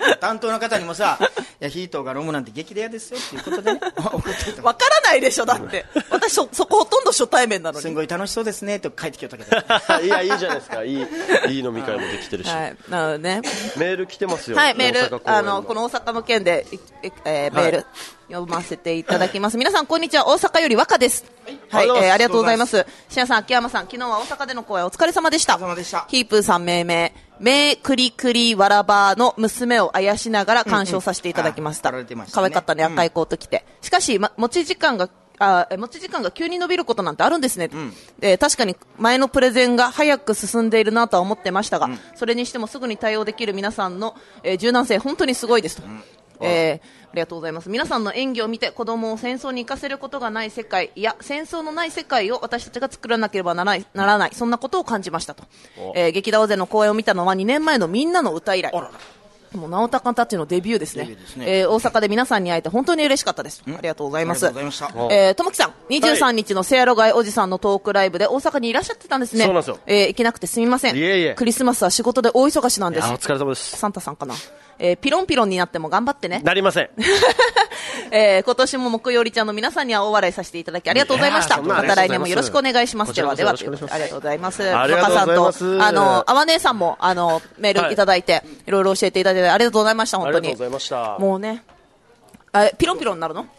担当の方にもさ、いやヒートがロムなんて激レアですよっていうことでねわからないでしょだって私そこほとんど初対面なのにすごい楽しそうですねって帰ってきよったけどいやいいじゃないですか、いい飲み会もできてるし、 はい、なのでねメール来てますよ。 はい、メールこの大阪の件でメール、読ませていただきます。皆さんこんにちは、大阪より若です。はい、ありがとうございます。しやさん、秋山さん、昨日は大阪での公演お疲れ様でした。 お疲れ様でした。 ヒープーさん命名、めくりくりわらばの娘をあやしながら鑑賞させていただきました。可愛かったね、赤いコート着て。しかし、持ち時間が急に伸びることなんてあるんですね、確かに前のプレゼンが早く進んでいるなとは思ってましたが、それにしてもすぐに対応できる皆さんの、柔軟性本当にすごいですと、ありがとうございます。皆さんの演技を見て子供を戦争に行かせることがない世界、いや戦争のない世界を私たちが作らなければならない、そんなことを感じましたと、劇団大勢の公演を見たのは2年前のみんなの歌以来。もう直高たちのデビューですね。大阪で皆さんに会えて本当に嬉しかったです。ありがとうございます。ともきさん、23日のせやろがいおじさんのトークライブで大阪にいらっしゃってたんですね。 そうなんですよ。 行けなくてすみません。クリスマスは仕事で大忙しなんです。 お疲れ様です。 サンタさんかな。ピロンピロンになっても頑張ってね。 なりません。 今年も木曜日ちゃんの皆さんには大笑いさせていただきありがとうございました。また来年もよろしくお願いします。ではでは、ありがとうございます。若さんとあわ姉さんもメールいただいて、いろいろ教えていただいてありがとうございました。本当に。 ありがとうございました。 もうね、ピロンピロンになるの？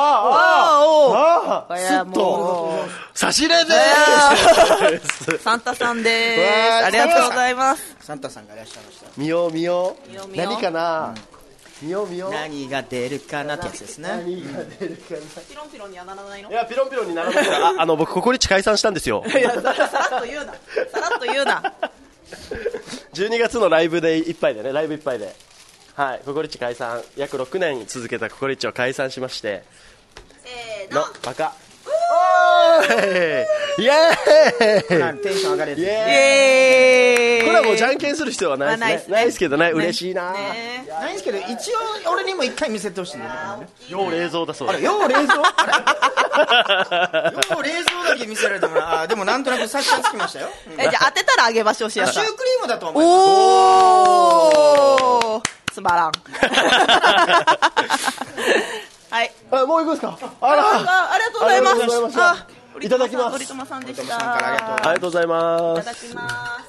もう差し入れでーす。サンタさんでーす。ありがとうございます。 サンタさんがいらっしゃいました。 見よう何かな、見よう何が出るかなってやつですね。 何が出るかな。 ピロンピロンにはならないの？ いやピロンピロンにならないから僕ココリッチ解散したんですよ。 いやさらっと言うな 12月のライブでいっぱいでね、ライブいっぱいで、はい、ココリッチ解散、約6年続けたココリッチを解散しまして、 せーのバカおーいイエーイテンション上がるやつ。 イエーイ。これはもうじゃんけんする必要はないですね。ないですけどね、嬉しいな。 ないですけど、一応俺にも一回見せてほしいんだね。 要冷蔵だそうです。 要冷蔵要冷蔵だけ見せられてもでもなんとなく察しがつきましたよ。 じゃあ当てたらあげましょう。 シュークリームだと思います。 おーつまらん。はい。 もう行くんですか。 ありがとうございます。 いただきます。 鳥友さんでした。 ありがとうございます。 いただきます。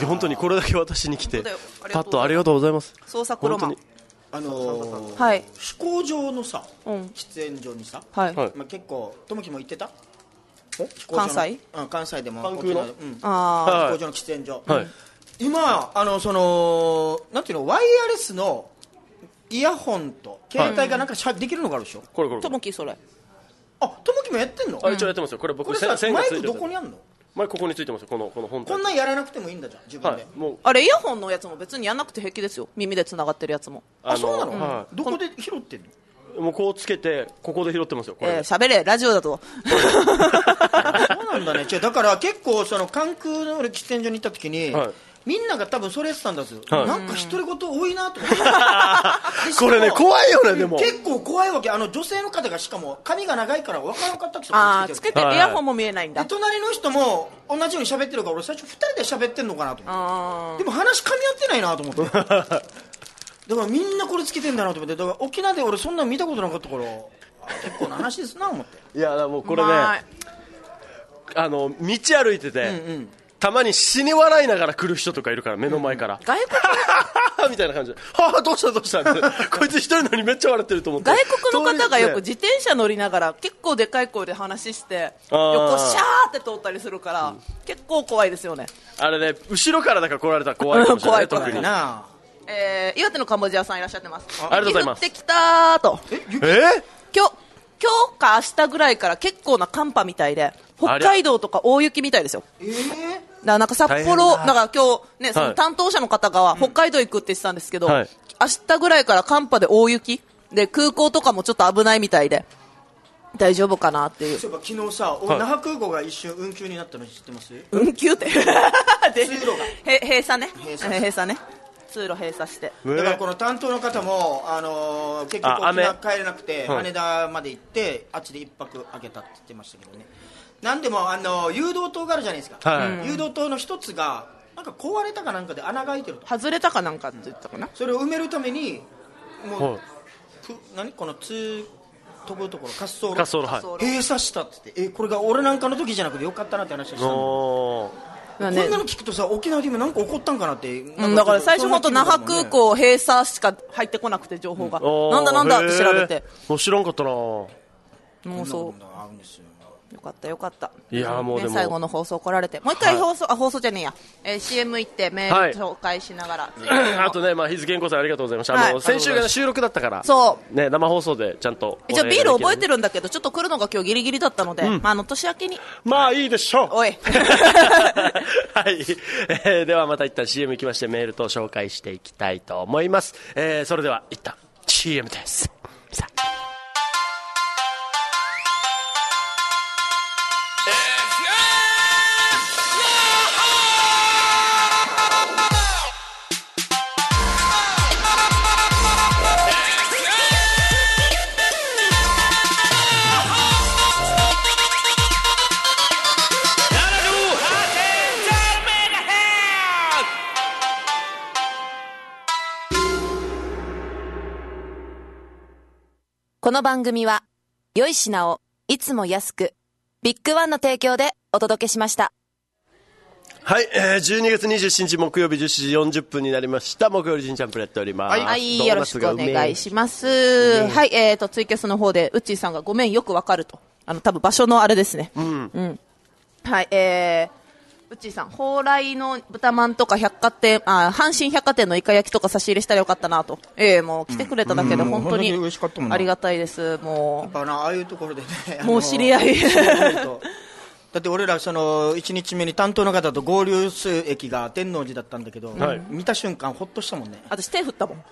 本当にこれだけ私に来て、パッとありがとうございます。 創作ロマン。 はい。飛行場のさ、喫煙所にさ、 はい。 結構ともきも行ってた？ 関西？ 関西でも。 関空の。 飛行場の喫煙所。今なんていうの、ワイヤレスのイヤホンと携帯がなんかできるのがあるでしょ。 これともきそれ。 ともきもやってんの？ 一応やってますよ。これ僕これさ、マイクどこにあんの？ マイクここについてますよ。この本体。 こんなんやらなくてもいいんだじゃん、自分で。 あれイヤホンのやつも別にやんなくて平気ですよ。耳でつながってるやつも。 そうなの？どこで拾ってんの？ もうこうつけてここで拾ってますよ。 喋れラジオだと。 そうなんだね。だから結構関空の喫煙所に行った時に。みんなが多分それやってたんだぞ、なんか独り言多いなと思ってこれね怖いよね。でも結構怖いわけ。女性の方がしかも髪が長いから分からなかった人がつけてる。イヤホンも見えないんだ。 隣の人も同じように喋ってるから俺最初2人で喋ってんのかなと思って、でも話噛み合ってないなと思ってだからみんなこれつけてんだなと思って、だから沖縄で俺そんなの見たことなかったから結構な話ですな思って。 いやもうこれね、道歩いてて、たまに死に笑いながら来る人とかいるから、目の前から、 外国みたいな感じで、どうしたってこいつ一人のにめっちゃ笑ってると思って。 外国の方がよく自転車乗りながら結構でかい声で話して横シャーって通ったりするから、結構怖いですよね。 あれね、後ろからだから来られたら怖いかもしれない。特にな。 岩手のカンボジアさんいらっしゃってます。 ありがとうございます。 降ってきたーと。今日か明日ぐらいから結構な寒波みたいで、北海道とか大雪みたいですよ。なんか札幌、なんか今日ね、その担当者の方が北海道行くって言ってたんですけど、明日ぐらいから寒波で大雪で空港とかもちょっと危ないみたいで大丈夫かなっていう。 そういえば昨日さ、那覇空港が一瞬運休になったの知ってます？ 運休って通路が閉鎖ね。通路閉鎖して。 だからこの担当の方も結局沖縄帰れなくて羽田まで行ってあっちで一泊空けたって言ってましたけどね。なんでも誘導灯があるじゃないですか、誘導灯の一つがなんか壊れたかなんかで穴が開いてると、 外れたかなんかって言ったかな。 それを埋めるためにもう、 はい、 何この飛ぶところ滑走路はい、 閉鎖したって言って、これが俺なんかの時じゃなくてよかったなって話をしたの。こんなの聞くとさ、沖縄で今なんか起こったんかなって、 だから最初本当那覇空港閉鎖しか入ってこなくて情報が、なんだって調べて、 もう知らんかったな。 もうそうよかったよかった。 いやもうでも最後の放送来られて、もう一回放送じゃねえや、CM 行ってメール紹介しながら、 あとね、日付健康さんありがとうございました。先週が収録だったからそうね、生放送でちゃんと一応ビール覚えてるんだけど、ちょっと来るのが今日ギリギリだったので、年明けにいいでしょう。 おいはい、ではまた一旦 CM 行きまして、メールと紹介していきたいと思います。それでは一旦 CM です。さあこの番組は良い品をいつも安くビッグワンの提供でお届けしました。 はい、12月27日木曜日10時40分になりました。木曜日じんちゃんプレやっております。 はい、よろしくお願いします。はい、ツイキャスの方でウッチーさんがごめんよくわかると、多分場所のあれですね。はい、うっちーさん、蓬莱の豚まんとか阪神百貨店のイカ焼きとか差し入れしたらよかったなと。もう来てくれただけで本当にありがたいです。もうやっぱああいうところでね、 もう知り合いだって俺ら1日目に担当の方と合流する駅が天王寺だったんだけど、見た瞬間ほっとしたもんね。 私手振ったもんいる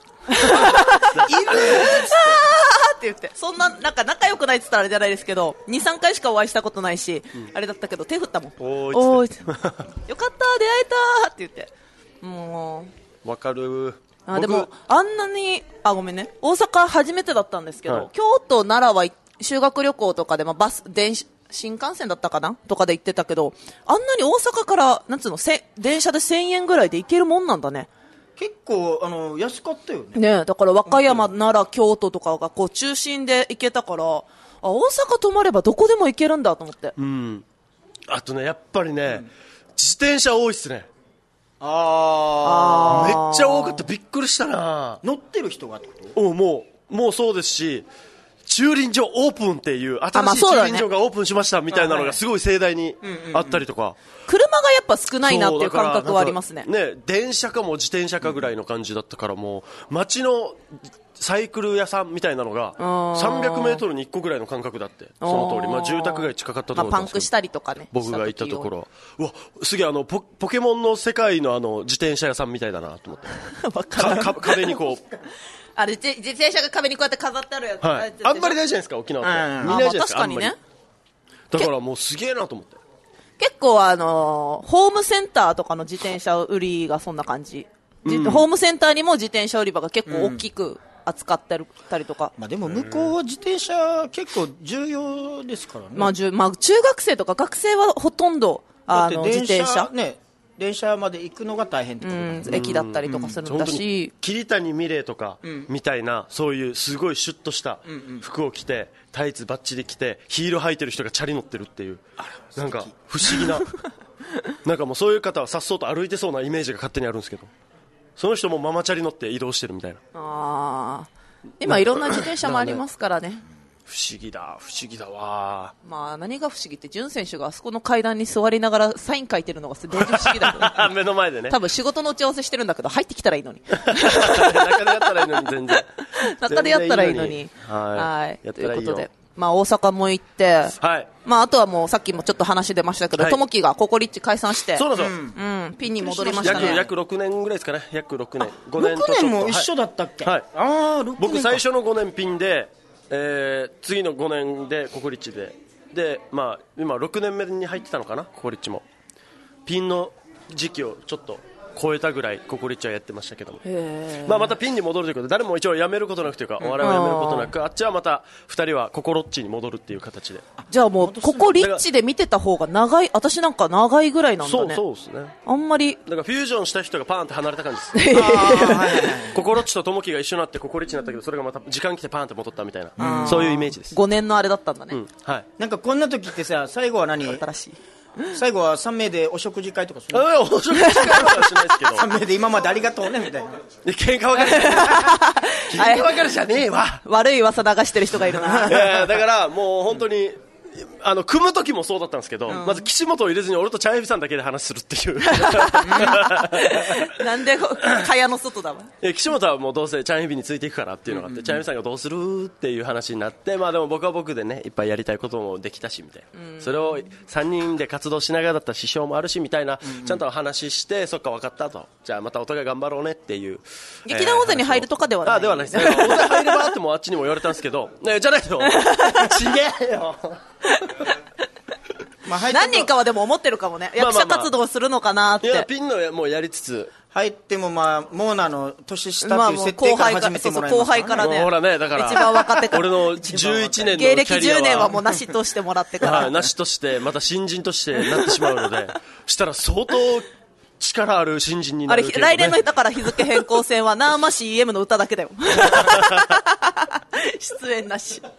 って言って、そんななんか仲良くないって言ったらあれじゃないですけど、 2,3 回しかお会いしたことないし、あれだったけど手振ったもん。おーよかった出会えたって言って、もうわかる。 でもあんなにごめんね、大阪初めてだったんですけど、京都奈良は修学旅行とかで、新幹線だったかなとかで行ってたけど、あんなに大阪からなんつうの電車で1000円ぐらいで行けるもんなんだね。 結構安かったよね。 ね、だから和歌山、奈良、京都とかがこう中心で行けたから、大阪泊まればどこでも行けるんだと思って。 あとね、やっぱりね、自転車多いっすね。めっちゃ多かった。びっくりしたな。 乗ってる人がってこと？ もうそうですし、駐輪場オープンっていう新しい駐輪場がオープンしましたみたいなのがすごい盛大にあったりとか、 車がやっぱ少ないなっていう感覚はありますね。 電車かも自転車かぐらいの感じだったから、もう街のサイクル屋さんみたいなのが300メートルに1個ぐらいの感覚だって、その通り、住宅街近かったところパンクしたりとかね、 僕が行ったところは、うわすげえポケモンの世界の自転車屋さんみたいだなと思って壁にこう自転車が壁にこうやって飾ってあるやつ、 あんまりないじゃないですか沖縄って、見ないじゃないですか。 確かにね。 だからもうすげえなと思って、 結構ホームセンターとかの自転車売りがそんな感じ、ホームセンターにも自転車売り場が結構大きく扱ってたりとか、 でも向こうは自転車結構重要ですからね。 中学生とか学生はほとんど自転車電車まで行くのが大変ってこと、 駅だったりとかするんだし、 桐谷美玲とかみたいな、そういうすごいシュッとした服を着て、タイツバッチリ着てヒール履いてる人がチャリ乗ってるっていう、なんか不思議ななんかもうそういう方はさっそうと歩いてそうなイメージが勝手にあるんですけど、その人もママチャリ乗って移動してるみたいな。 今いろんな自転車もありますからね。 不思議だわ。 何が不思議って、潤選手があそこの階段に座りながらサイン書いてるのがすごい不思議だよ目の前でね。 多分仕事の打ち合わせしてるんだけど入ってきたらいいのに中でやったらいいのに、全然中でやったらいいのに。はいということで、大阪も行って、あとはもうさっきもちょっと話出ましたけど、ともきがココリッチ解散して、 そうなんですよ、 ピンに戻りましたね。 約6年ぐらいですかね。約6年5年とちょっと。 6年も一緒だったっけ？ 僕最初の5年ピンで、次の5年でココリッチで、今6年目に入ってたのかな。ココリッチもピンの時期をちょっと超えたぐらいココリッチはやってましたけども、まあ、またピンに戻るということで誰も一応やめることなくというか、我々はやめることなく、あっちはまた2人はココロッチに戻るっていう形で。 じゃあもうココリッチで見てた方が長い、私なんか長いぐらいなんだね。 そうですね。 あんまりだからフュージョンした人がパーンって離れた感じですココロッチとトモキが一緒になってココリッチになったけど、それがまた時間来てパーンって戻ったみたいな、そういうイメージです。 5年のあれだったんだね、 はい。 なんかこんな時ってさ、最後は何、 新しい最後は3名でお食事会とかするお食事会はしないですけど 3名で今までありがとうねみたいな。 喧嘩分かるじゃねえわ悪い噂流してる人がいるな。 だからもう本当に組む時もそうだったんですけど、まず岸本を入れずに俺とチャイフさんだけで話するっていうなんで蚊帳の外だわ。 岸本はもうどうせチャイフについていくからっていうのがあって、チャイフさんがどうするっていう話になって、まあでも僕は僕でねいっぱいやりたいこともできたしみたいな、それを3人で活動しながらだったら支障もあるしみたいな、ちゃんと話して、そっか分かったと、じゃあまたお互い頑張ろうねっていう。 劇団大勢に入るとかではない。 ではないですね。大勢入ればってもあっちにも言われたんですけど、じゃないとちげえよまあ何人かはでも思ってるかもね、役者活動するのかなって。 いやピンのもうやりつつ入っても、まあモーナの年下っていう設定から始めてもらいますからね。 後輩からね、 ほらね、だから一番若手から俺の11年の芸歴10年はもうなしとしてもらってから、 なしとしてまた新人としてなってしまうのでしたら相当力ある新人になるけど、ね、 来年のだから日付変更線はナーマ CM の歌だけだよ出演なし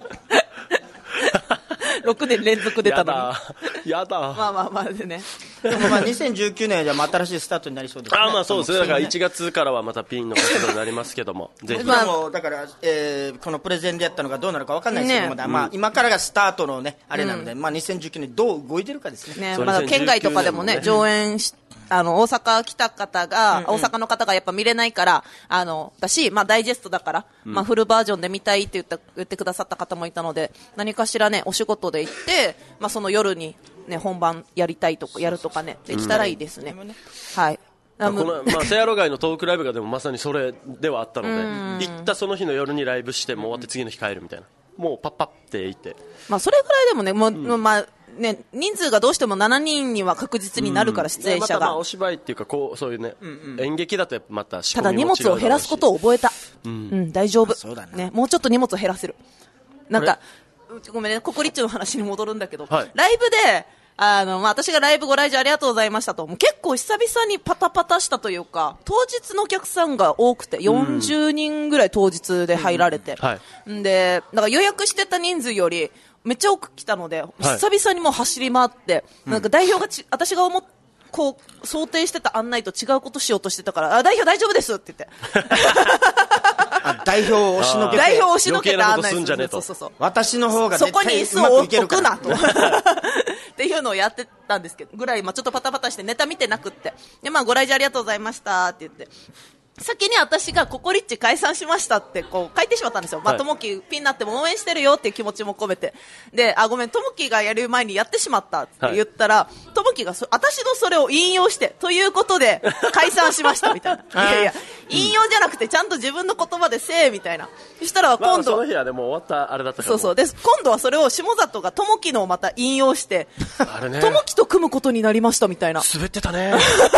6年連続出たのにやだまあでね。 でもまあ2019年はじゃあ新しいスタートになりそうですね。 まあそうですね。だから1月からはまたピンの活動になりますけどもぜひ。 まあだから、このプレゼンでやったのがどうなるか分かんないですけども、ね、まあ今からがスタートのねあれなので、まあ2019年どう動いてるかですね。 まだ県外とかでもね上演大阪来た方が、大阪の方がやっぱ見れないからだし、まあダイジェストだから、まあフルバージョンで見たいって言ってくださった方もいたので、何かしらねお仕事で行って、まあその夜にね本番やりたいとかやるとかねできたらいいですね。はい。 このセアロガイのトークライブがでもまさにそれではあったので、行ったその日の夜にライブしてもう終わって次の日帰るみたいな、もうパッパって行って、 まあそれぐらいでもねもう、まあね、人数がどうしても7人には確実になるから、出演者が、 またお芝居っていうかそういうね、演劇だとやっぱまた仕込みも違うだろうし、 ただ荷物を減らすことを覚えた、大丈夫、ね、もうちょっと荷物を減らせる。なんかごめんね、ココリッチの話に戻るんだけど、ライブで私がライブご来場ありがとうございましたと、もう結構久々にパタパタしたというか、当日のお客さんが多くて40人ぐらい当日で入られて、でだから予約してた人数よりめっちゃ多く来たので、久々にもう走り回って、なんか代表が私がこう想定してた案内と違うことしようとしてたから、代表大丈夫ですって言って代表を押しのけて代表を押しのけて案内する。 そう私の方がそこに椅子を置くなとっていうのをやってたんですけどぐらい、ちょっとパタパタしてネタ見てなくって、でご来場ありがとうございましたって言って、先に私がココリッチ解散しましたってこう書いてしまったんですよ。ともきピンになっても応援してるよっていう気持ちも込めて、でごめんともきがやる前にやってしまったって言ったら、ともきが私のそれを引用してということで解散しましたみたいな。いや引用じゃなくてちゃんと自分の言葉でせえみたいな。そしたら今度、 その日はでも終わったあれだったから、 そうで今度はそれを下里がともきのをまた引用してともきと組むことになりましたみたいな。 滑ってたねいや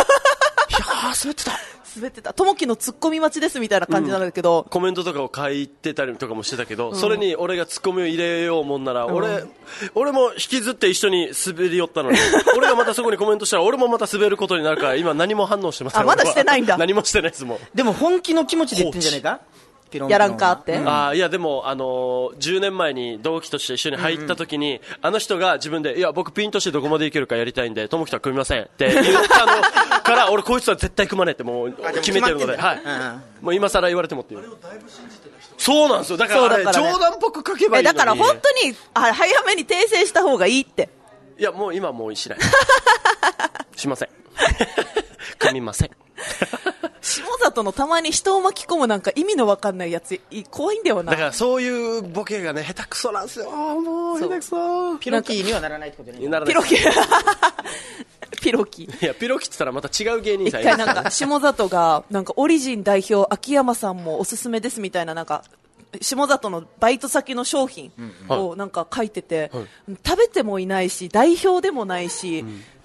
滑ってたともきのツッコミ待ちですみたいな感じなんだけど、 コメントとかを書いてたりとかもしてたけど、それに俺がツッコミを入れようもんなら、俺も引きずって一緒に滑り寄ったのに俺がまたそこにコメントしたら俺もまた滑ることになるから、今何も反応してません。 まだしてないんだ。 何もしてないですもん。 でも本気の気持ちで言ってんじゃないか、 やらんかって、 いやでも10年前に同期として一緒に入った時に、あの人が自分でいや僕ピンとしてどこまでいけるかやりたいんでともきとは組みませんって言ったのから俺こいつは絶対組まねえってもう決めてるので、もう今更言われてもっていう。そうなんですよ。だからあれ冗談っぽく書けばいいのに、 だから本当に早めに訂正した方がいいって。 いやもう今もうしないしません組みません下里のたまに人を巻き込むなんか意味の分かんないやつ怖いんだよな。 だからそういうボケがね下手くそなんですよ。もう下手くそ。 ピロキーにはならないってことね。 ピロキピロキいやピロキって言ったらまた違う芸人さん一回なんか下里がなんかオリジン代表秋山さんもおすすめですみたいな、なんか下里のバイト先の商品をなんか書いてて、食べてもいないし代表でもないし、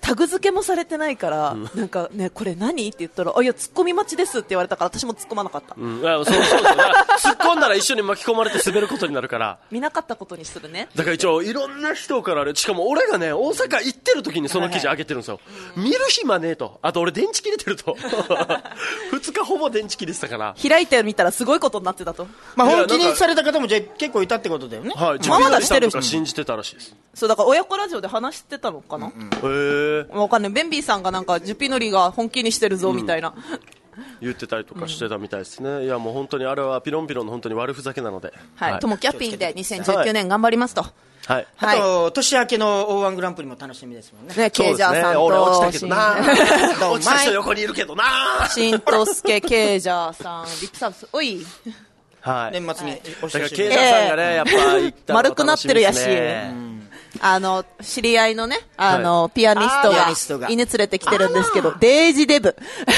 タグ付けもされてないから、なんかね、これ何って言ったら、いや、突っ込み待ちですって言われたから、私も突っ込まなかった。 そうですよ。突っ込んだら一緒に巻き込まれて滑ることになるから。 見なかったことにするね。 だから一応、いろんな人からしかも俺がね、大阪行ってる時にその記事上げてるんですよ。見る暇ねえと。あと俺電池切れてると。2日ほぼ電池切れてたから。 開いてみたらすごいことになってたと。 まあ、本気にされた方もじゃ結構いたってことだよね。 はい。まだしてる人信じてたらしいです。 そう、だから親子ラジオで話してたのかな。わかんない。ベンビーさんがなんかジュピノリが本気にしてるぞみたいな、 言ってたりとかしてたみたいですね。いやもう本当にあれはピロンピロンの本当に悪ふざけなので、 はい。ともキャピンで2019年頑張りますと。 はい。 あと年明けの O1 グランプリも楽しみですもんね。 ね、ケイジャーさんと俺落ちたけどな。落ちた人横にいるけどな。 しんとすけ、ケイジャーさん、リップサービス、おい。 はい。 年末にだからケイジャーさんがね、やっぱ行ったら丸くなってるやし。知り合いのね、ピアニストが犬連れてきてるんですけど、デイジデブ。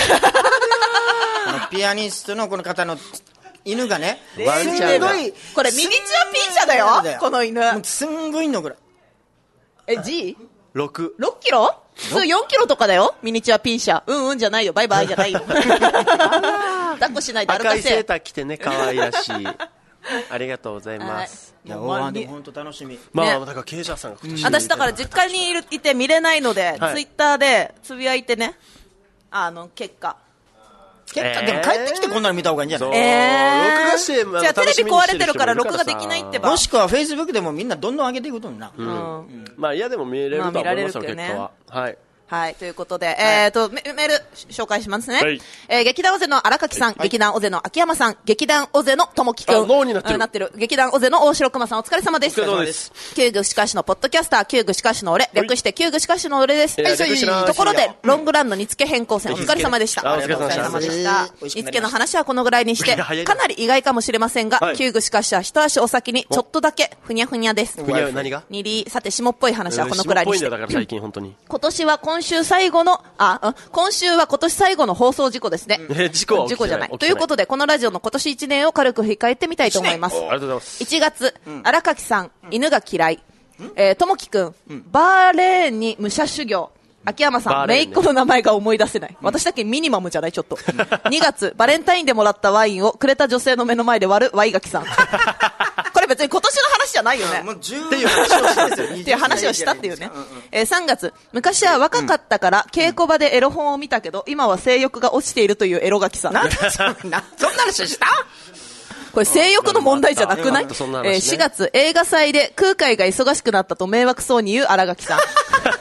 ピアニストのこの方の犬がね、 ワンちゃんがこれミニチュアピンシャだよ、この犬。 すんごいのこれ。 G？6 キロ？普通4キロとかだよ、ミニチュアピンシャ。うんじゃないよ、バイバイじゃないよ。抱っこしないで歩かせ。 赤いセーター着てね、可愛らしい。ありがとうございます。 いや、O1でも本当楽しみ。 まあ、だからケイジャーさんが私だから実家にいて見れないので、ツイッターでつぶやいてね、結果でも帰ってきてこんなの見た方がいいんじゃない？ 録画して、 じゃあテレビ壊れてるから録画できないってば。 もしくはフェイスブックでもみんなどんどん上げていくことにな。 まあ嫌でも見れるとは思いますよ、結果は。はい。 はい、ということで、メール紹介しますね。劇団オゼの荒垣さん、劇団オゼの秋山さん、劇団オゼのともきくん。 脳になってる。 劇団オゼの大城熊さん、お疲れ様です。 お疲れ様です。 旧具しかしのポッドキャスター、旧具しかしの俺、略して旧具しかしの俺です。ところで、ロングランの煮付け変更線、お疲れ様でした。 お疲れ様でした。煮付けの話はこのぐらいにして、かなり意外かもしれませんが、旧具しかしは一足お先に、ちょっとだけ、ふにゃふにゃです。 ふにゃ、何が？ さて、下っぽい話はこのぐらいにして。 だから最近本当に。 今週は今年最後の放送事故ですね。 事故じゃない。ということで、このラジオの今年1年を軽く振り返ってみたいと思います。 ありがとうございます。 1月、荒垣さん、犬が嫌い。ともきくん、バーレーンに武者修行。秋山さん、姪っ子の名前が思い出せない。私だけミニマムじゃないちょっと。2月、バレンタインでもらったワインをくれた女性の目の前で割るワイガキさん。これ別に今年の話じゃないよね。 っていう話をしたんですよ。 っていう話をしたっていうね。3月、昔は若かったから稽古場でエロ本を見たけど、今は性欲が落ちているというエロガキさん。 そんな話した？ これ性欲の問題じゃなくない？4月、映画祭で空海が忙しくなったと迷惑そうに言う荒垣さん。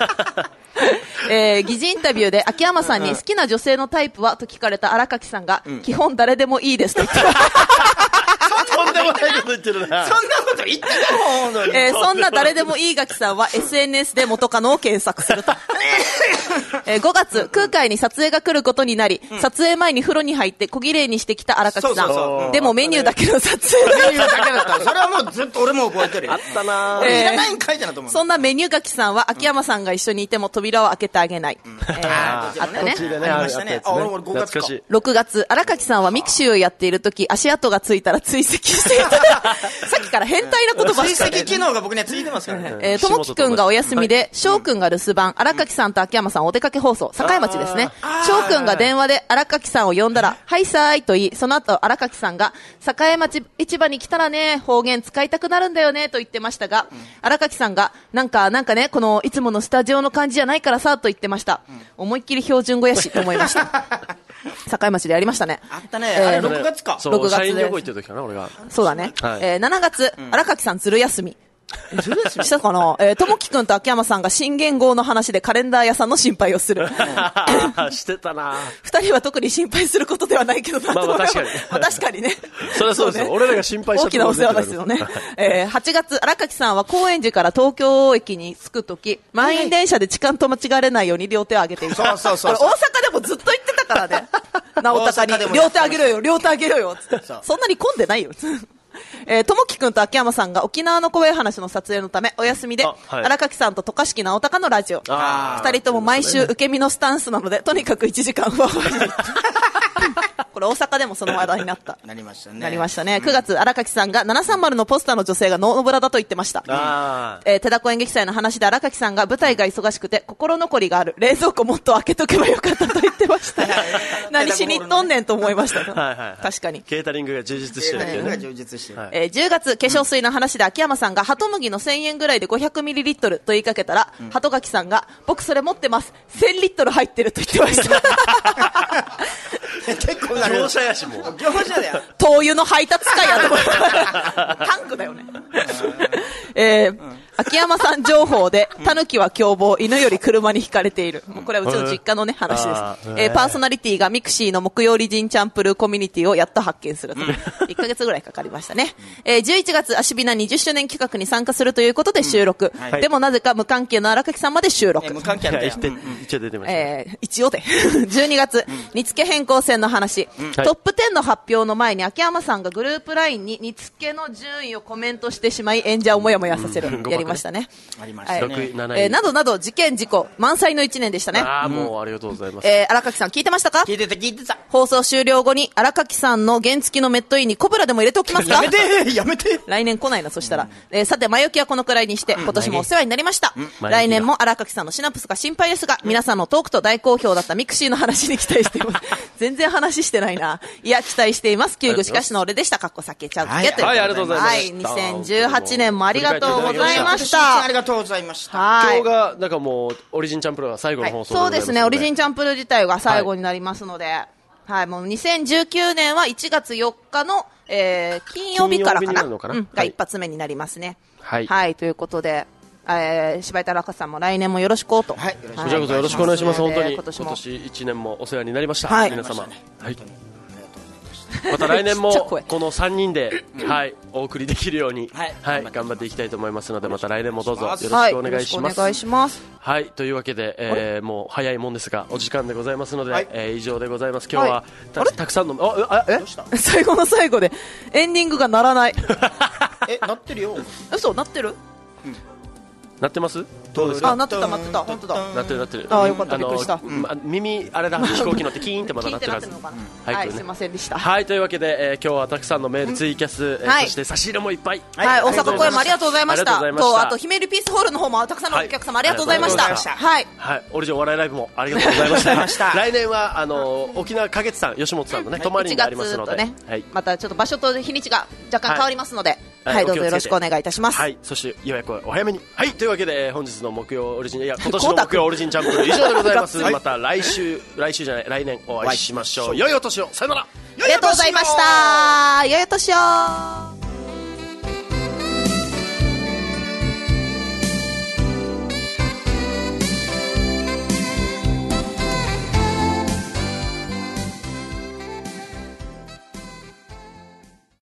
疑似インタビューで秋山さんに好きな女性のタイプはと聞かれた荒垣さんが、基本誰でもいいですと言ってとんでもないこと言ってるな。 そんなこと言ってたもん。そんな誰でもいいガキさんは SNS で元カノを検索すると。5月、空海に撮影が来ることになり、撮影前に風呂に入って小綺麗にしてきた荒垣さん。でもメニューだけの撮影メニューだけだった。それはもうずっと俺も覚えてるよ。 あったな。 いらないんかいじゃなと思う。 そんなメニューガキさんは秋山さんが一緒にいても扉を開けてあげない。あったね。 ありましたね。5月か。 6月、荒垣さんはミクシーをやっているとき、足跡がついたら追跡していた。さっきから変態な言葉しか追跡機能が僕にはついてますからね。 ともきくんがお休みで、翔くんが留守番、荒垣さんと秋山さんお出かけ放送、境町ですね。翔くんが電話で荒垣さんを呼んだら、はいさーいと言い、その後荒垣さんが、境町市場に来たらね、方言使いたくなるんだよね、と言ってましたが、荒垣さんが、なんかね、このいつものスタジオの感じじゃないからさ、と言ってました。思いっきり標準語やし、と思いました。境町でやりましたね。 あったね。あれ6月か。 6月で。 社員旅行行ってる時かな、俺が。 そうだね。7月、荒垣さんずる休み。したかな。ともきくんと秋山さんが新元号の話でカレンダー屋さんの心配をする。 してたな。 二人は特に心配することではないけどな。 まあ確かに。 確かにね。 そりゃそうですよ。俺らが心配した大きなお世話ですよね。8月、荒垣さんは高円寺から東京駅に着くとき、満員電車で痴漢と間違われないように両手を上げている。 そう。これ大阪でもずっと言ってたからね。直高に両手上げろよ、両手上げろよ。そんなに混んでないよ。ともきくんと秋山さんが沖縄の怖い話の撮影のためお休みで、荒垣さんと渡嘉敷直隆のラジオ。二人とも毎週受け身のスタンスなので、とにかく1時間はここれ大阪でもその話題になった。 なりましたね。 なりましたね。9月、荒垣さんが730のポスターの女性がノーブラだと言ってました。手だこ演劇祭の話で荒垣さんが舞台が忙しくて心残りがある。冷蔵庫もっと開けとけばよかったと言ってました。何しに行っとんねんと思いました。確かに。 ケータリングが充実してるっていうね。 10月、化粧水の話で秋山さんがハト麦の1000円ぐらいで 500ml と言いかけたら、鳩垣さんが僕それ持ってます。1000リットル入ってると言ってました。 結構業者やしもう。 業者だよ。 灯油の配達かやと思った。タンクだよね。秋山さん情報で、タヌキは凶暴、犬より車に惹かれている。もうこれはうちの実家のね、話です。パーソナリティがミクシーの木曜リジンチャンプルーコミュニティをやっと発見すると。1ヶ月ぐらいかかりましたね。11月、アシビナ20周年企画に参加するということで収録。でもなぜか無関係の荒垣さんまで収録。 無関係だよ。 一応出てました。 一応で。12月、煮付け変更線の話。トップ10の発表の前に秋山さんがグループ LINE に煮付けの順位をコメントしてしまい、演者をもやもやさせる。やりましたね。 ありましたね。 6、7位。 などなど事件事故満載の1年でしたね。 もうありがとうございます。 荒垣さん聞いてましたか？ 聞いてた。 放送終了後に荒垣さんの原付きのメットインにコブラでも入れておきますか？ やめて来年来ないな、そしたら。さて、前置きはこのくらいにして、今年もお世話になりました。来年も荒垣さんのシナプスが心配ですが、皆さんのトークと大好評だったミクシーの話に期待しています。全然話してないな。いや、期待しています。旧具しかしの俺でした。かっこ酒ちゃうけという。 はい、ありがとうございます。 はい、2018年もありがとうございました。 ありがとうございました。 今日がなんかもうオリジンチャンプルーが最後の放送でございますので、 そうですね、オリジンチャンプルー自体が最後になりますので、はい、もう2019年は1月4日の、金曜日からかな、が一発目になりますね。はい、ということで、柴田楽さんも来年もよろしくと。 はい、こちらこそよろしくお願いします。本当に今年1年もお世話になりました。皆様。はい。また来年もこの3人で、お送りできるように、頑張っていきたいと思いますので、また来年もどうぞよろしくお願いします。 お願いします。 はい、というわけで、もう早いもんですがお時間でございますので、以上でございます。今日はたくさんの最後の最後でエンディングが鳴らない。 鳴ってるよ。 嘘、鳴ってる？ なってます？どうですか？ なってた、本当だ。 なってる。 よかった、びっくりした。 耳、あれだ、飛行機乗ってキーンってまだなってるはず。 はい、すいませんでした。 はい、というわけで、今日はたくさんのメール、ツイキャス、そして差し入れもいっぱい。 はい、大阪公演もありがとうございました。あと、ヒメルピースホールの方もたくさんのお客様ありがとうございました。はい。 オリジンお笑いライブもありがとうございました。来年は、沖縄花月さん、吉本さんのね、泊まりにありますので。 またちょっと場所と日にちが若干変わりますので、はい、どうぞよろしくお願いいたします。 はい、そして予約はお早めに。はい、というわけで本日の木曜オリジン、今年の木曜オリジンチャンプル以上でございます。また来年お会いしましょう。良いお年を。さよなら。 ありがとうございました。良いお年を。